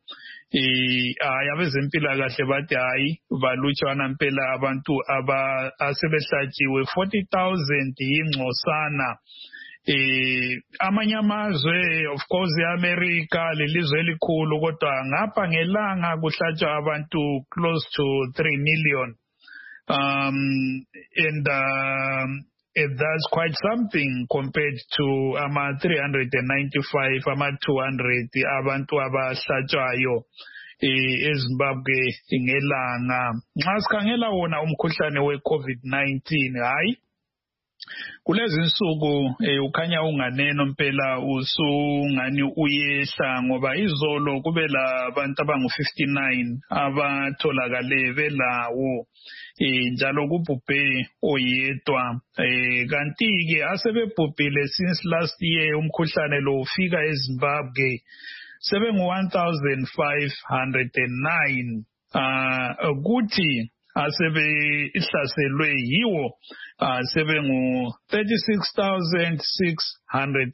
eh abezempilakahle bathi hayi balutshwana impela abantu aba asebehlatshiwe forty thousand ingcosana. Eh amanye amazwe of course eAmerica lelizwe elikhulu kodwa ngapha ngelanga kuhlatshwa abantu close to three million. Um and um And that's quite something compared to ama three hundred ninety-five, ama two hundred abantu abahlatshwayo eZimbabwe ngelanga. Nxa sikhangela wona umkhuhlane we-COVID nineteen, hayi kulezi nsuku ukhanya unganeno mpela usungani uyehla ngoba izolo kube labantu abangu fifty-nine abatholakale belawo. Eh njalo kubhubhe oyedwa eh kanti ke asebebhubhile since last year umkhuhlane lo ufika eZimbabwe sebengu one thousand five hundred nine. Ah ukuthi asebe ihlaselwe yiwo sebengu thirty-six thousand six hundred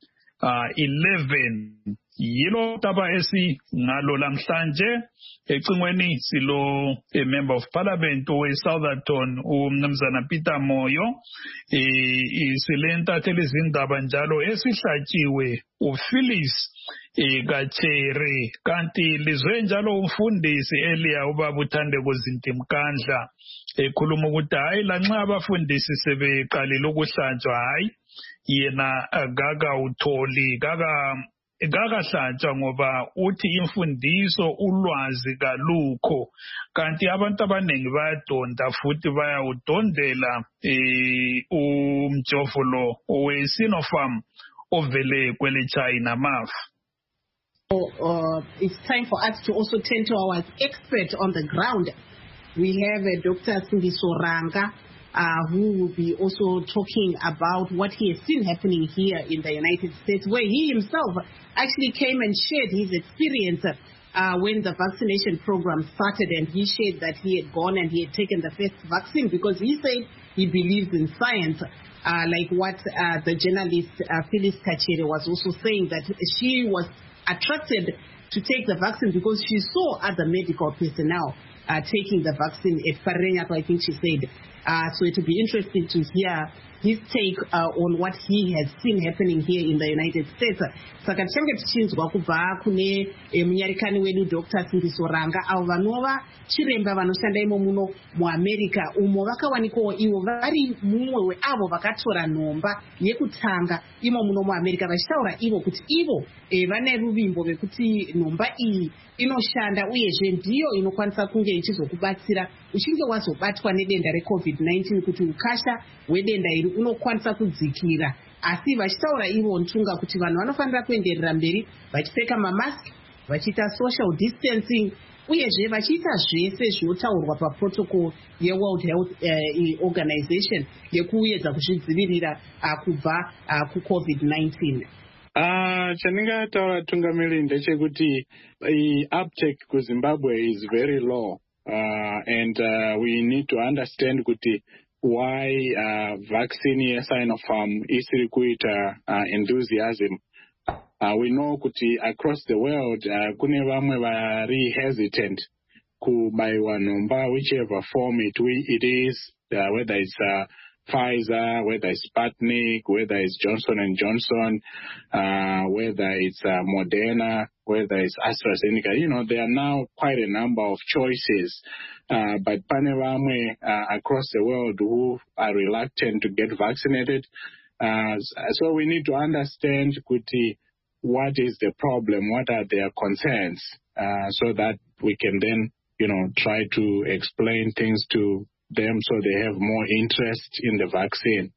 eleven. Yilo taba esi ngalo lamhlanje ecingweni silo a member of parliament we Southerton uMnumzana Peter Moyo eh isilenta telezindaba njalo esihlatshiwe uPhyllis eKachere kanti lizwe njalo umfundisi Elia ubaba uThandeko Zintimkandla ekhuluma ukuthi hayi lanxa abafundisi sebeqalile ukuhlatshwa hayi yena gaga utholi gaga gagahlatshwa ngoba uthi imfundiso ulwazi kalukho kanti abantu abaningi bayadonda futhi bayawudondela eh umjovo lo oweSinopharm ovele kwele China maf. So, uh, it's time for us to also turn to our expert on the ground. We have uh, Doctor Sindiso Ranga, uh, who will be also talking about what he has seen happening here in the United States, where he himself actually came and shared his experience uh, when the vaccination program started, and he shared that he had gone and he had taken the first vaccine because he said he believes in science, uh, like what uh, the journalist uh, Phyllis Kachere was also saying, that she was attracted to take the vaccine because she saw other medical personnel uh, taking the vaccine at Farenyato, I think she said. Uh, so it would be interesting to hear his take uh, on what he has seen happening here in the United States. Saka tichange tichinzwa kubva kune munyarikani wedu Doctor Sindiso Ranga avo vanova chiremba vanoshanda imo muno muAmerica umo vakawanikwawo ivo vari mumwe weavo vakatora nhomba yekutanga imo muno muAmerica vachitaura ivo kuti ivo e, vane ruvimbo rwekuti nhomba iyi inoshanda uyezve ndiyo inokwanisa kunge ichizokubatsira uchinge wazobatwa nedenda reCovid nineteen kuti ukasha hwedenda iri unokwanisa kudzikira. Asi vachitaura ivo ntunga kuti vanhu vanofanira kuenderera mberi vachipfeka mamask, vachiita social distancing, uyezve vachiita zvese zvinotaurwa paprotocol yeWorld Health uh, Organization yekuedza kuzvidzivirira uh, kubva uh, kuCovid nineteen. Ah, uh, chandingataura tungamiri ndechekuti uptake kuZimbabwe is very low, uh, and uh, we need to understand kuti why uh, vaccine yeSinopharm isiri kuita uh, enthusiasm. Uh, we know kuti across the world uh, kune vamwe vari hesitant kubaiwa nhomba whichever form it, it is, uh, whether it's uh, Pfizer, whether it's Sputnik, whether it's Johnson and Johnson, uh, whether it's uh, Moderna, whether it's AstraZeneca. You know, there are now quite a number of choices. Uh, but panevamwe uh, across the world who are reluctant to get vaccinated. Uh, so we need to understand kuti, what is the problem, what are their concerns, uh, so that we can then, you know, try to explain things to them so they have more interest in the vaccine.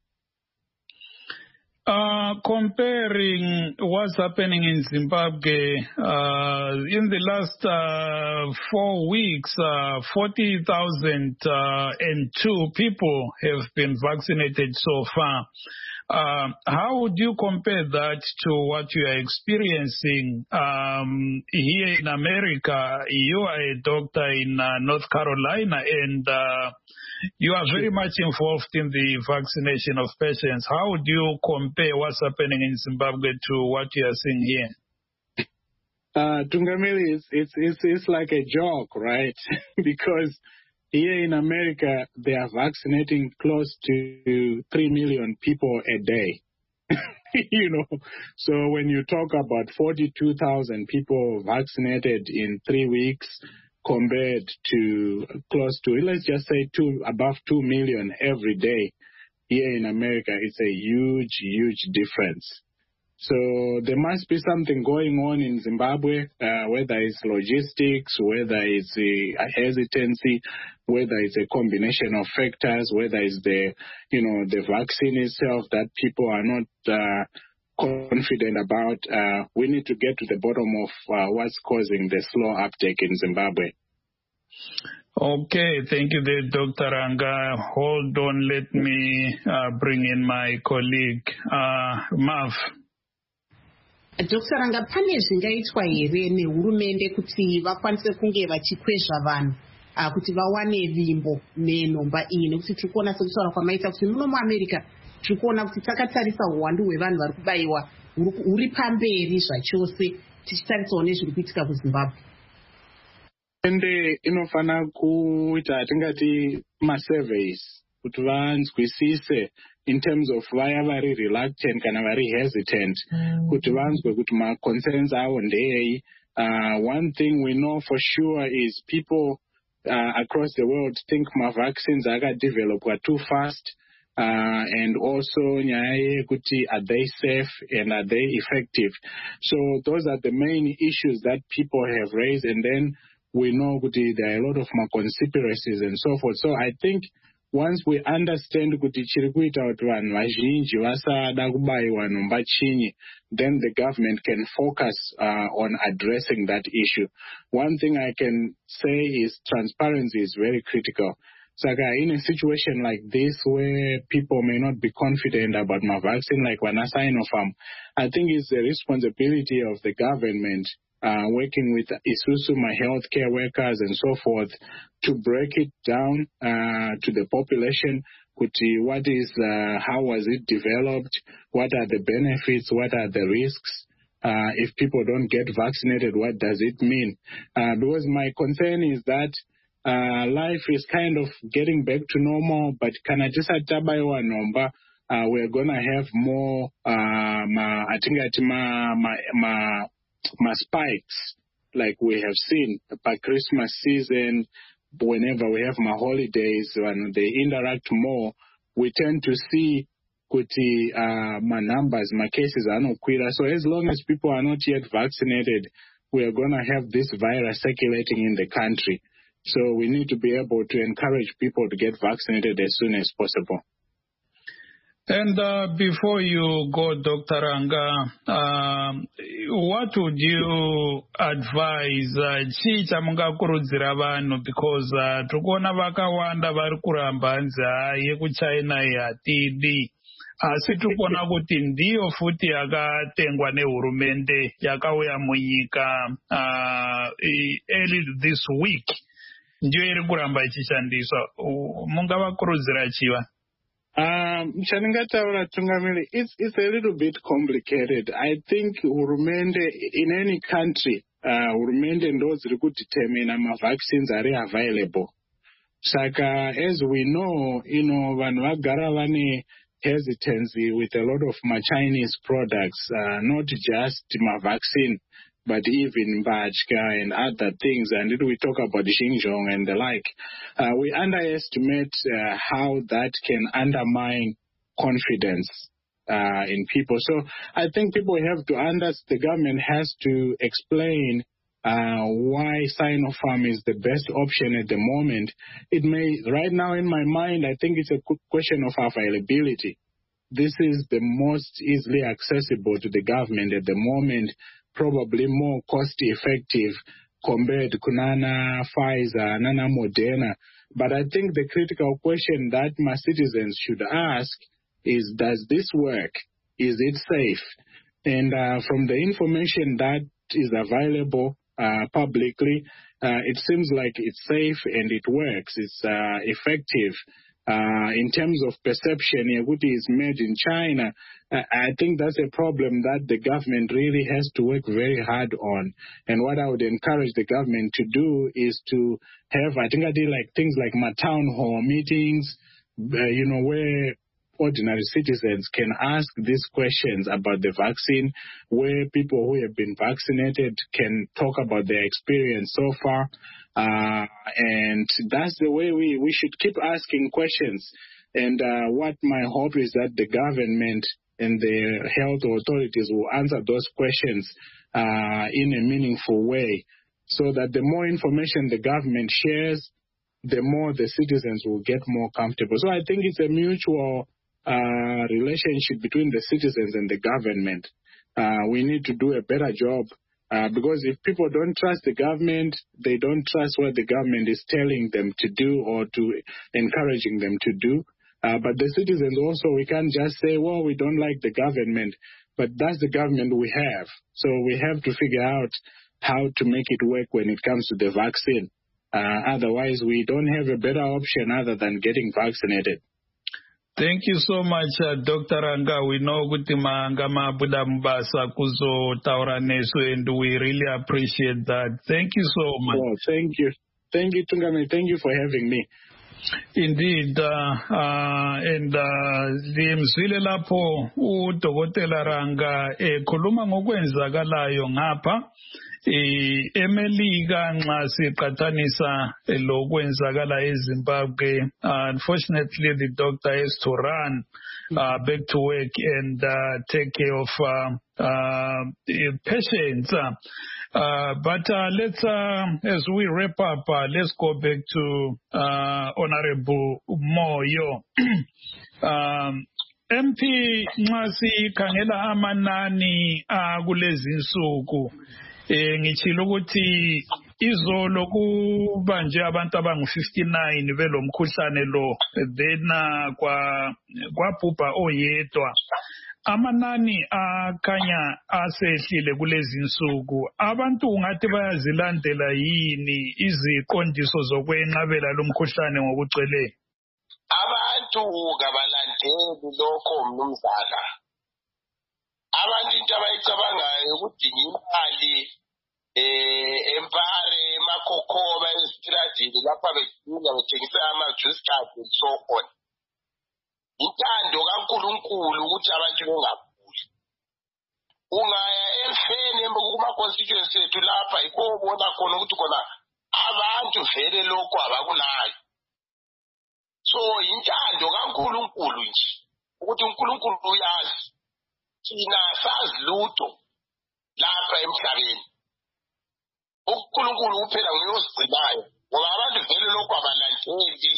Uh, comparing what's happening in Zimbabwe, uh, in the last uh, four weeks, uh, forty thousand two people have been vaccinated so far. Uh, how would you compare that to what you are experiencing um, here in America? You are a doctor in uh, North Carolina, and uh, you are very much involved in the vaccination of patients. How would you compare what's happening in Zimbabwe to what you are seeing here? Uh, Tungamili, it's, it's, it's, it's like a joke, right? Because here in America, they are vaccinating close to three million people a day. You know, so when you talk about forty-two thousand people vaccinated in three weeks compared to close to, let's just say, two, above two million every day here in America, it's a huge, huge difference. So there must be something going on in Zimbabwe, uh, whether it's logistics, whether it's a, a hesitancy, whether it's a combination of factors, whether it's the, you know, the vaccine itself that people are not uh, confident about. Uh, we need to get to the bottom of uh, what's causing the slow uptake in Zimbabwe. Okay, thank you there, Doctor Anga. Hold on, let me uh, bring in my colleague, uh, Mav. Doctor Ranga, pane zvingaitwa here nehurumende kuti vakwanise kunge vachikwezva vanhu uh, kuti vawane vimbo nenhomba iyi, nekuti tiri kuona sekutaura kwamaita kuti muno muamerica tiri kuona kuti takatarisa uwandu hwevanhu vari kubayiwa huri pamberi zvachose tichitarisawo nezviri kuitika kuzimbabwe. Ende inofana kuita atingati masurveys kuti vanzwisise in terms of vaya vari reluctant kana vari hesitant kuti vanzwe kuti ma concerns avo ndei. Uh, one thing we know for sure is people uh, across the world think ma vaccines akadevelopwa too fast, uh, and also nyaya yekuti are they safe and are they effective. So those are the main issues that people have raised, and then we know kuti there are a lot of ma conspiracies and so forth. So I think once we understand kuti chiri kuita kuti vanhu vazhinji vasada kubayiwa nhomba chinyi, then the government can focus uh, on addressing that issue. One thing I can say is transparency is very critical. Saka, in a situation like this where people may not be confident about my vaccine, like when I sign off, um, I think it's the responsibility of the government Uh, working with Isuzu, my healthcare workers and so forth, to break it down uh, to the population. What is, uh, how was it developed? What are the benefits? What are the risks? Uh, if people don't get vaccinated, what does it mean? Uh, because my concern is that uh, life is kind of getting back to normal, but kanatisa tabaywa nomba, uh, we're gonna have more, uh, ma, I think ma, ma, ma, my spikes like we have seen by Christmas season. Whenever we have my holidays, when they interact more, we tend to see kuti uh, my numbers, my cases are not queer. So as long as people are not yet vaccinated, we are going to have this virus circulating in the country. So we need to be able to encourage people to get vaccinated as soon as possible. And uh, before you go, Doctor Anga, uh, what would you advise chii chamungakurudzira vanhu, because uh, tikuona vakawanda vari kuramba hanzi yekuchina yatidi, asi tikuona kuti ndiyo futi yakatengwa nehurumende yakauya munyika uh, early this week, ndiyo iri kuramba ichishandiswa. Mungavakurudzira chiva? Um, it's, it's a little bit complicated. I think Urumende, in any country, uh, Urumende knows to determine ama vaccines are available. Saka, as we know, you know, vanwagara vane hesitancy with a lot of my Chinese products, uh, not just my vaccine, but even Bajka and other things, and we talk about Xinjiang and the like. Uh, we underestimate uh, how that can undermine confidence uh, in people. So I think people have to understand, the government has to explain uh, why Sinopharm is the best option at the moment. It may, right now in my mind, I think it's a question of availability. This is the most easily accessible to the government at the moment, probably more cost-effective compared to Kunana, Pfizer, Nana, Moderna. But I think the critical question that my citizens should ask is, does this work? Is it safe? And uh, from the information that is available uh, publicly, uh, it seems like it's safe and it works. It's uh, effective. uh, in terms of perception, Yaguti is made in China. Uh, I think that's a problem that the government really has to work very hard on. And what I would encourage the government to do is to have, I think I did like things like my town hall meetings, uh, you know, where ordinary citizens can ask these questions about the vaccine, where people who have been vaccinated can talk about their experience so far. Uh, and that's the way we, we should keep asking questions. And uh, what my hope is that the government and the health authorities will answer those questions uh, in a meaningful way, so that the more information the government shares, the more the citizens will get more comfortable. So I think it's a mutual uh, relationship between the citizens and the government. Uh, we need to do a better job uh, because if people don't trust the government, they don't trust what the government is telling them to do or to encouraging them to do. Uh, but the citizens also, we can't just say, well, we don't like the government, but that's the government we have. So we have to figure out how to make it work when it comes to the vaccine. Uh, otherwise, we don't have a better option other than getting vaccinated. Thank you so much, uh, Doctor Ranga. We know kuti maanga mabuda mbasa kuzo taura nesu, and we really appreciate that. Thank you so much. Oh, thank you. Thank you, Tungame. Thank you for having me. Indeed, uh, uh, and limzwile lapho uDokotela Ranga ekhuluma ngokwenzakalayo ngapha eMelika nxa siqathanisa lokwenzakala eZimbabwe. Unfortunately, the doctor has to run uh, back to work and uh, take care of uh, uh, patients. Uh, but uh, let's, uh, as we wrap up, uh, let's go back to uh, Honorable Moyo. um, M P nxa khangela amanani akulezi insuku, eh, ngichilo ukuthi izolo kubanje abantu abangu fifty-nine belomkhuhlane lo, then uh, kwa kwabhubha oyedwa. Amanani akhanya asehlile kulezi insuku. Abantu ungathi bayazilandela yini iziqondiso zokwenqabela lomkhuhlane ngokugcweleyo? Abantu kabalandeli lokho mnumzana. Abantu into abayicabangayo ukudinga imali eh empare emakhokhoma ezitradini lapha bedinga bethengisa ama-juice cards and so on. Intando kaNkulunkulu ukuthi abantu bengaguli. Ungaya emfeni kuma-constituency ethu lapha yikho ubona khona ukuthi khona abantu vele lokho abakulayo. So intando kaNkulunkulu nje ukuthi uNkulunkulu uyazi thina sazi lutho lapha emhlabeni. uNkulunkulu uphela uyosigcinayo ngoba abantu vele lokho abalandeli.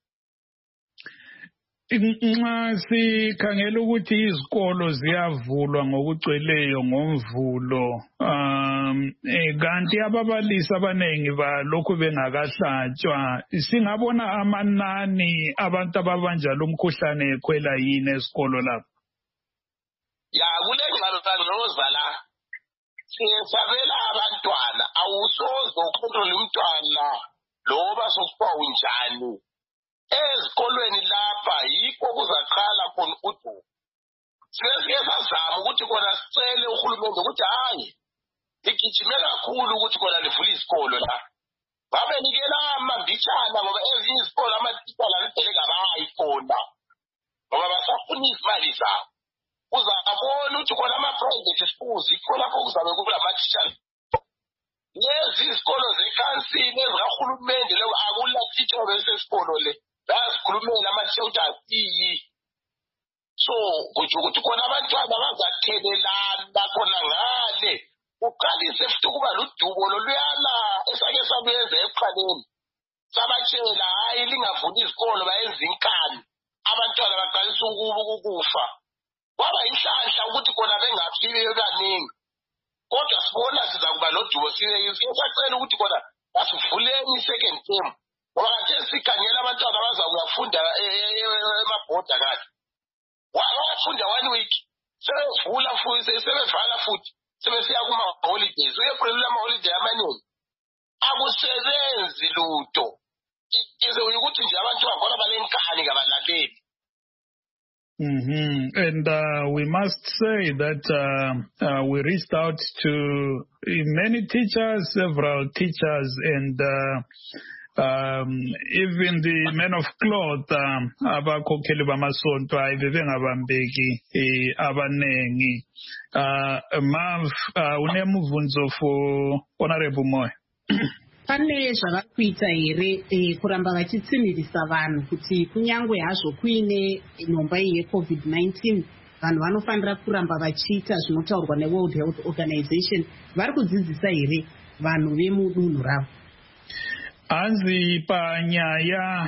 Nxa sikhangela ukuthi izikolo ziyavulwa ngokugcweleyo ngomvulo, um kanti ababalisi abaningi balokhu bengakahlatshwa, singabona amanani abantu ababanja lomkhuhlane ekhwela yini esikolo lapho? Ya kulengxabanoza la siyesabela abantwana, awusoze ukhontrole umntwana loba sokuba unjani. Ezikolweni lapha yikho kuzaqala khona udumo. Siyeke sazama ukuthi khona sicele uhulumende ukuthi hayi igijime kakhulu ukuthi khona livule isikolo la. Babe nikela amambitshana ngoba ezinye izikolo amatitshala alipheleka abayi khona. Ngoba basafuna izimali zabo. Uzabona ukuthi khona ama-private schools yikho lapho kuzabe kula amatitshala. Lezi izikolo zekansini ezikahulumende leyo akula teacher besesikolo le. Bazikhulumela ama-shelter asiyi. So kuthi ukuthi khona abantwana bazathelelana khona ngale. Uqalise futhi ukuba ludubo loluyana esake sabuyenza ekuqaleni. Sabatshela hayi lingavuli izikolo bayenza inkani. Abantwana baqalisa ukufa. Kwaba inhlanhla ukuthi khona bengafiki bebaningi. Kodwa sibona sizakuba lodubo siyacela ukuthi khona basivuleni i-second term. Ngoba kanje sikhangela abantwana bazakuyafunda emabhoda kahle. Wabafunda one week, sebevula futhi, sebevala futhi, sebesiya kuma-holidays. Uyepreli ama-holiday amaningi. Akusebenzi lutho. Ize uyukuthi nje abantu bakhona nkani ngabalaleli. Mm-hmm. And uh, we must say that uh, uh, we reached out to many teachers, several teachers, and uh, um, even the men of cloth, abakhokheli bamasonto ayive ngabambeki abanengi. Mav, unemuvunzo for Honorable Moyo. Pane zvavari kuita here kuramba vachitsinirisa vanhu kuti kunyangwe hazvo kuine nhomba iyi yecovid nineteen vanhu vanofanira kuramba vachiita zvinotaurwa neWorld Health Organization. Vari kudzidzisa here vanhu vemudunhu ravo? Hanzi panyaya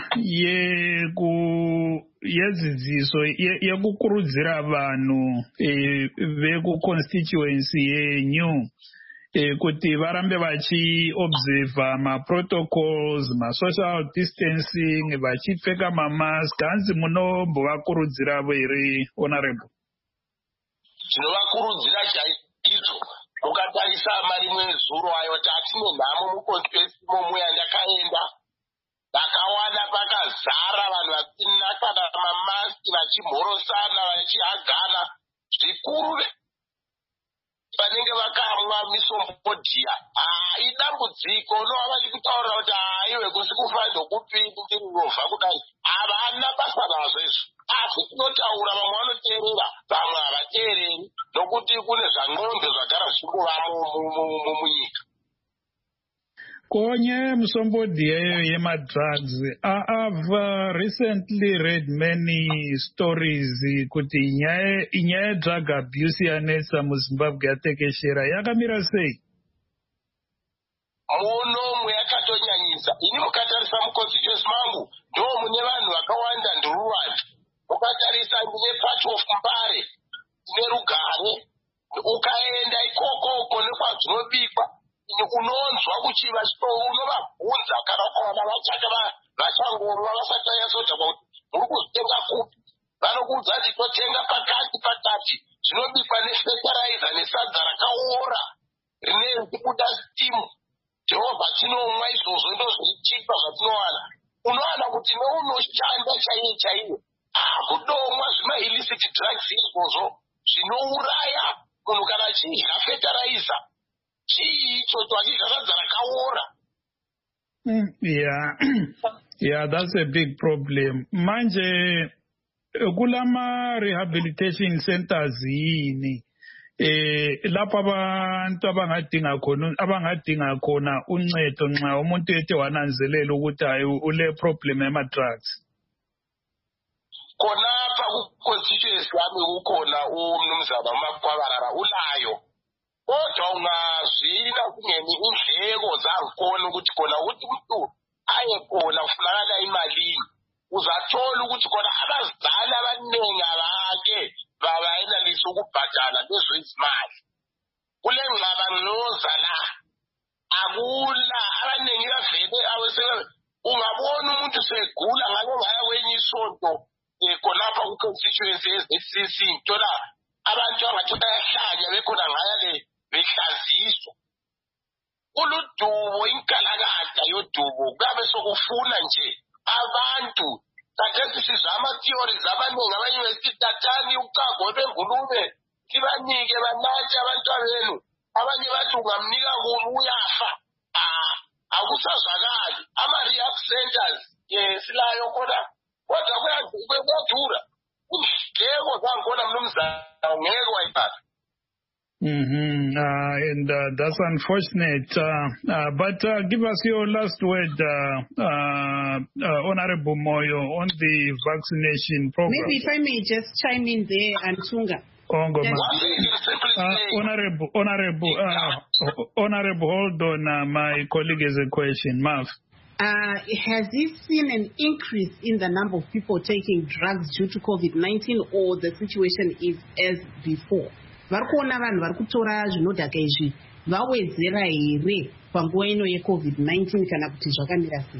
yedzidziso yekukurudzira vanhu vekuconstituency yenyu kuti varambe vachiobserva maprotocols, masocial distancing, vachipfeka mamask. Hanzi munombovakurudziravo here, Honorable? Tinovakurudzira chaizvo. Mukatarisa marimwe zuro ayo tatine nhamo muconstituency momwe yandakaenda, ndakawana pakazara vanhu vasina kana mamask vachimhorosana vachihagana zvikuru vanenge vakamwa misombodhiya. Idambudziko unova vachikutaurira kuti haiwe kusi kufanirwa kupini ndirinova kudai. Havana basa nazvo izvo. Asi tinotaura, vamwe vanoteerera, vamwe havateereri, nokuti kune zvandxondo zvagara zvichingova munyika. Konye misombodhiya iyoyo yemadrugs, I've uh, recently read many stories kuti inyaya drug abuse yanetsa muZimbabwe yatekeshera. Yakamira sei? Muno muyakatonyanyisa. Ini mukatarisa muconstituency mangu ndo mune vanhu vakawanda nduruwani. Mukatarisa ndine part of Mbare, ndine Rugare. Ukaenda ikoko kone kwazvinobikwa, unonzwa kuchiva chitoo, unovabvunza kana ukaona vachaka vachangomwa vasati vanyatsotaura kuti muri kuzvitenga kupi. Vanokuudza kuti totenga pakati pakati zvinobikwa nefertilizer nesadza rakaora rine kubuda stimu. Jehovha tinomwa izvozvo ndozvichipa zvatinowana. Unowana kuti neunoshanda chaiye chaiye akudomwa zvima-illicit drugs izvozvo zvinouraya munhu kana achidya fertilizer. Mm, yeah, yeah, that's a big problem. Manje kulama rehabilitation centers yini eh lapha abantu abangadinga khona abangadinga khona uncedo nxa umuntu ethe wananzelela ukuthi hayi ule problem ema drugs? Khona pa constituency yami ukhona uMnumzana Makwabarara ulayo. Kodwa ungazwina kungeni indleko zakhona ukuthi khona ukuthi umuntu aye khona kufunakala imalini. Uzathola ukuthi khona abazali abaningi abake babayinalisa ukubhadala lezo izimali. Kule ngxabanoza la akula abaningi bavele awese ungabona umuntu segula ngalo ngaya kwenye isonto khonapha ku constituency S C ntola abantu abathola yahlanya bekhona ngaya le behlaziswa. Uludubo inkalakada yodubo kabe sokufuna nje abantu thathe sizwa ama-theories abaningi ama-university tathani ucago bengulube kibanike banathe abantwabenu. Abanye bathi ungamnika kuni uyafa. Akusazwakali ama-rehab centers silayo khona kodwa kuyadura. Indleko zangikhona mnumzana ngeke wayiphatha. Mm-hmm. Uh, and uh, that's unfortunate. Uh, uh, but uh, give us your last word, uh, uh, uh, Honorable Moyo, on the vaccination program. Maybe if I may just chime in there, Antunga. Uh, honorable, honorable, uh, honorable, hold on. Uh, my colleague has a question. Mav. Uh, has he seen an increase in the number of people taking drugs due to COVID nineteen, or the situation is as before? Varikuona vanhu varikutora zvinodhaka izvi vawedzera here panguva ino yecovid nineteen kana kuti zvakamira sei?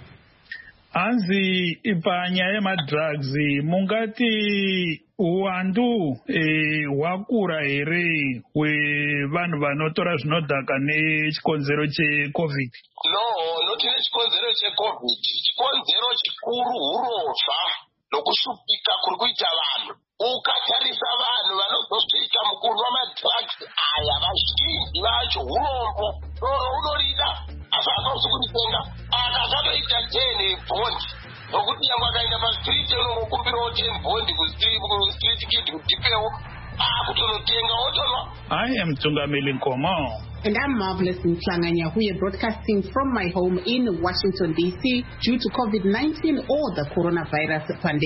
Hanzi panyaya yemadrugs mungati uwandu hwakura here hwevanhu vanotora zvinodhaka nechikonzero checovid? No, noti nechikonzero checovid. Chikonzero chikuru urozva kushupika kuri kuita vanhu. Ukatarisa vanhu vanozosvika mukunwa madrugs aya vazhinji vacho urombo unorida asi akausi kunitenga akasatoita tene bhondi nokuti nyangwe akaenda pastriti unongokumbirawo ten bhondi kustreet kid kutipewo akutonotenga otonwa. I am Tungamili Nkomo. And I'm Marvelous Mhlanganya, we are broadcasting from my home in Washington, D C due to COVID nineteen or the coronavirus pandemic.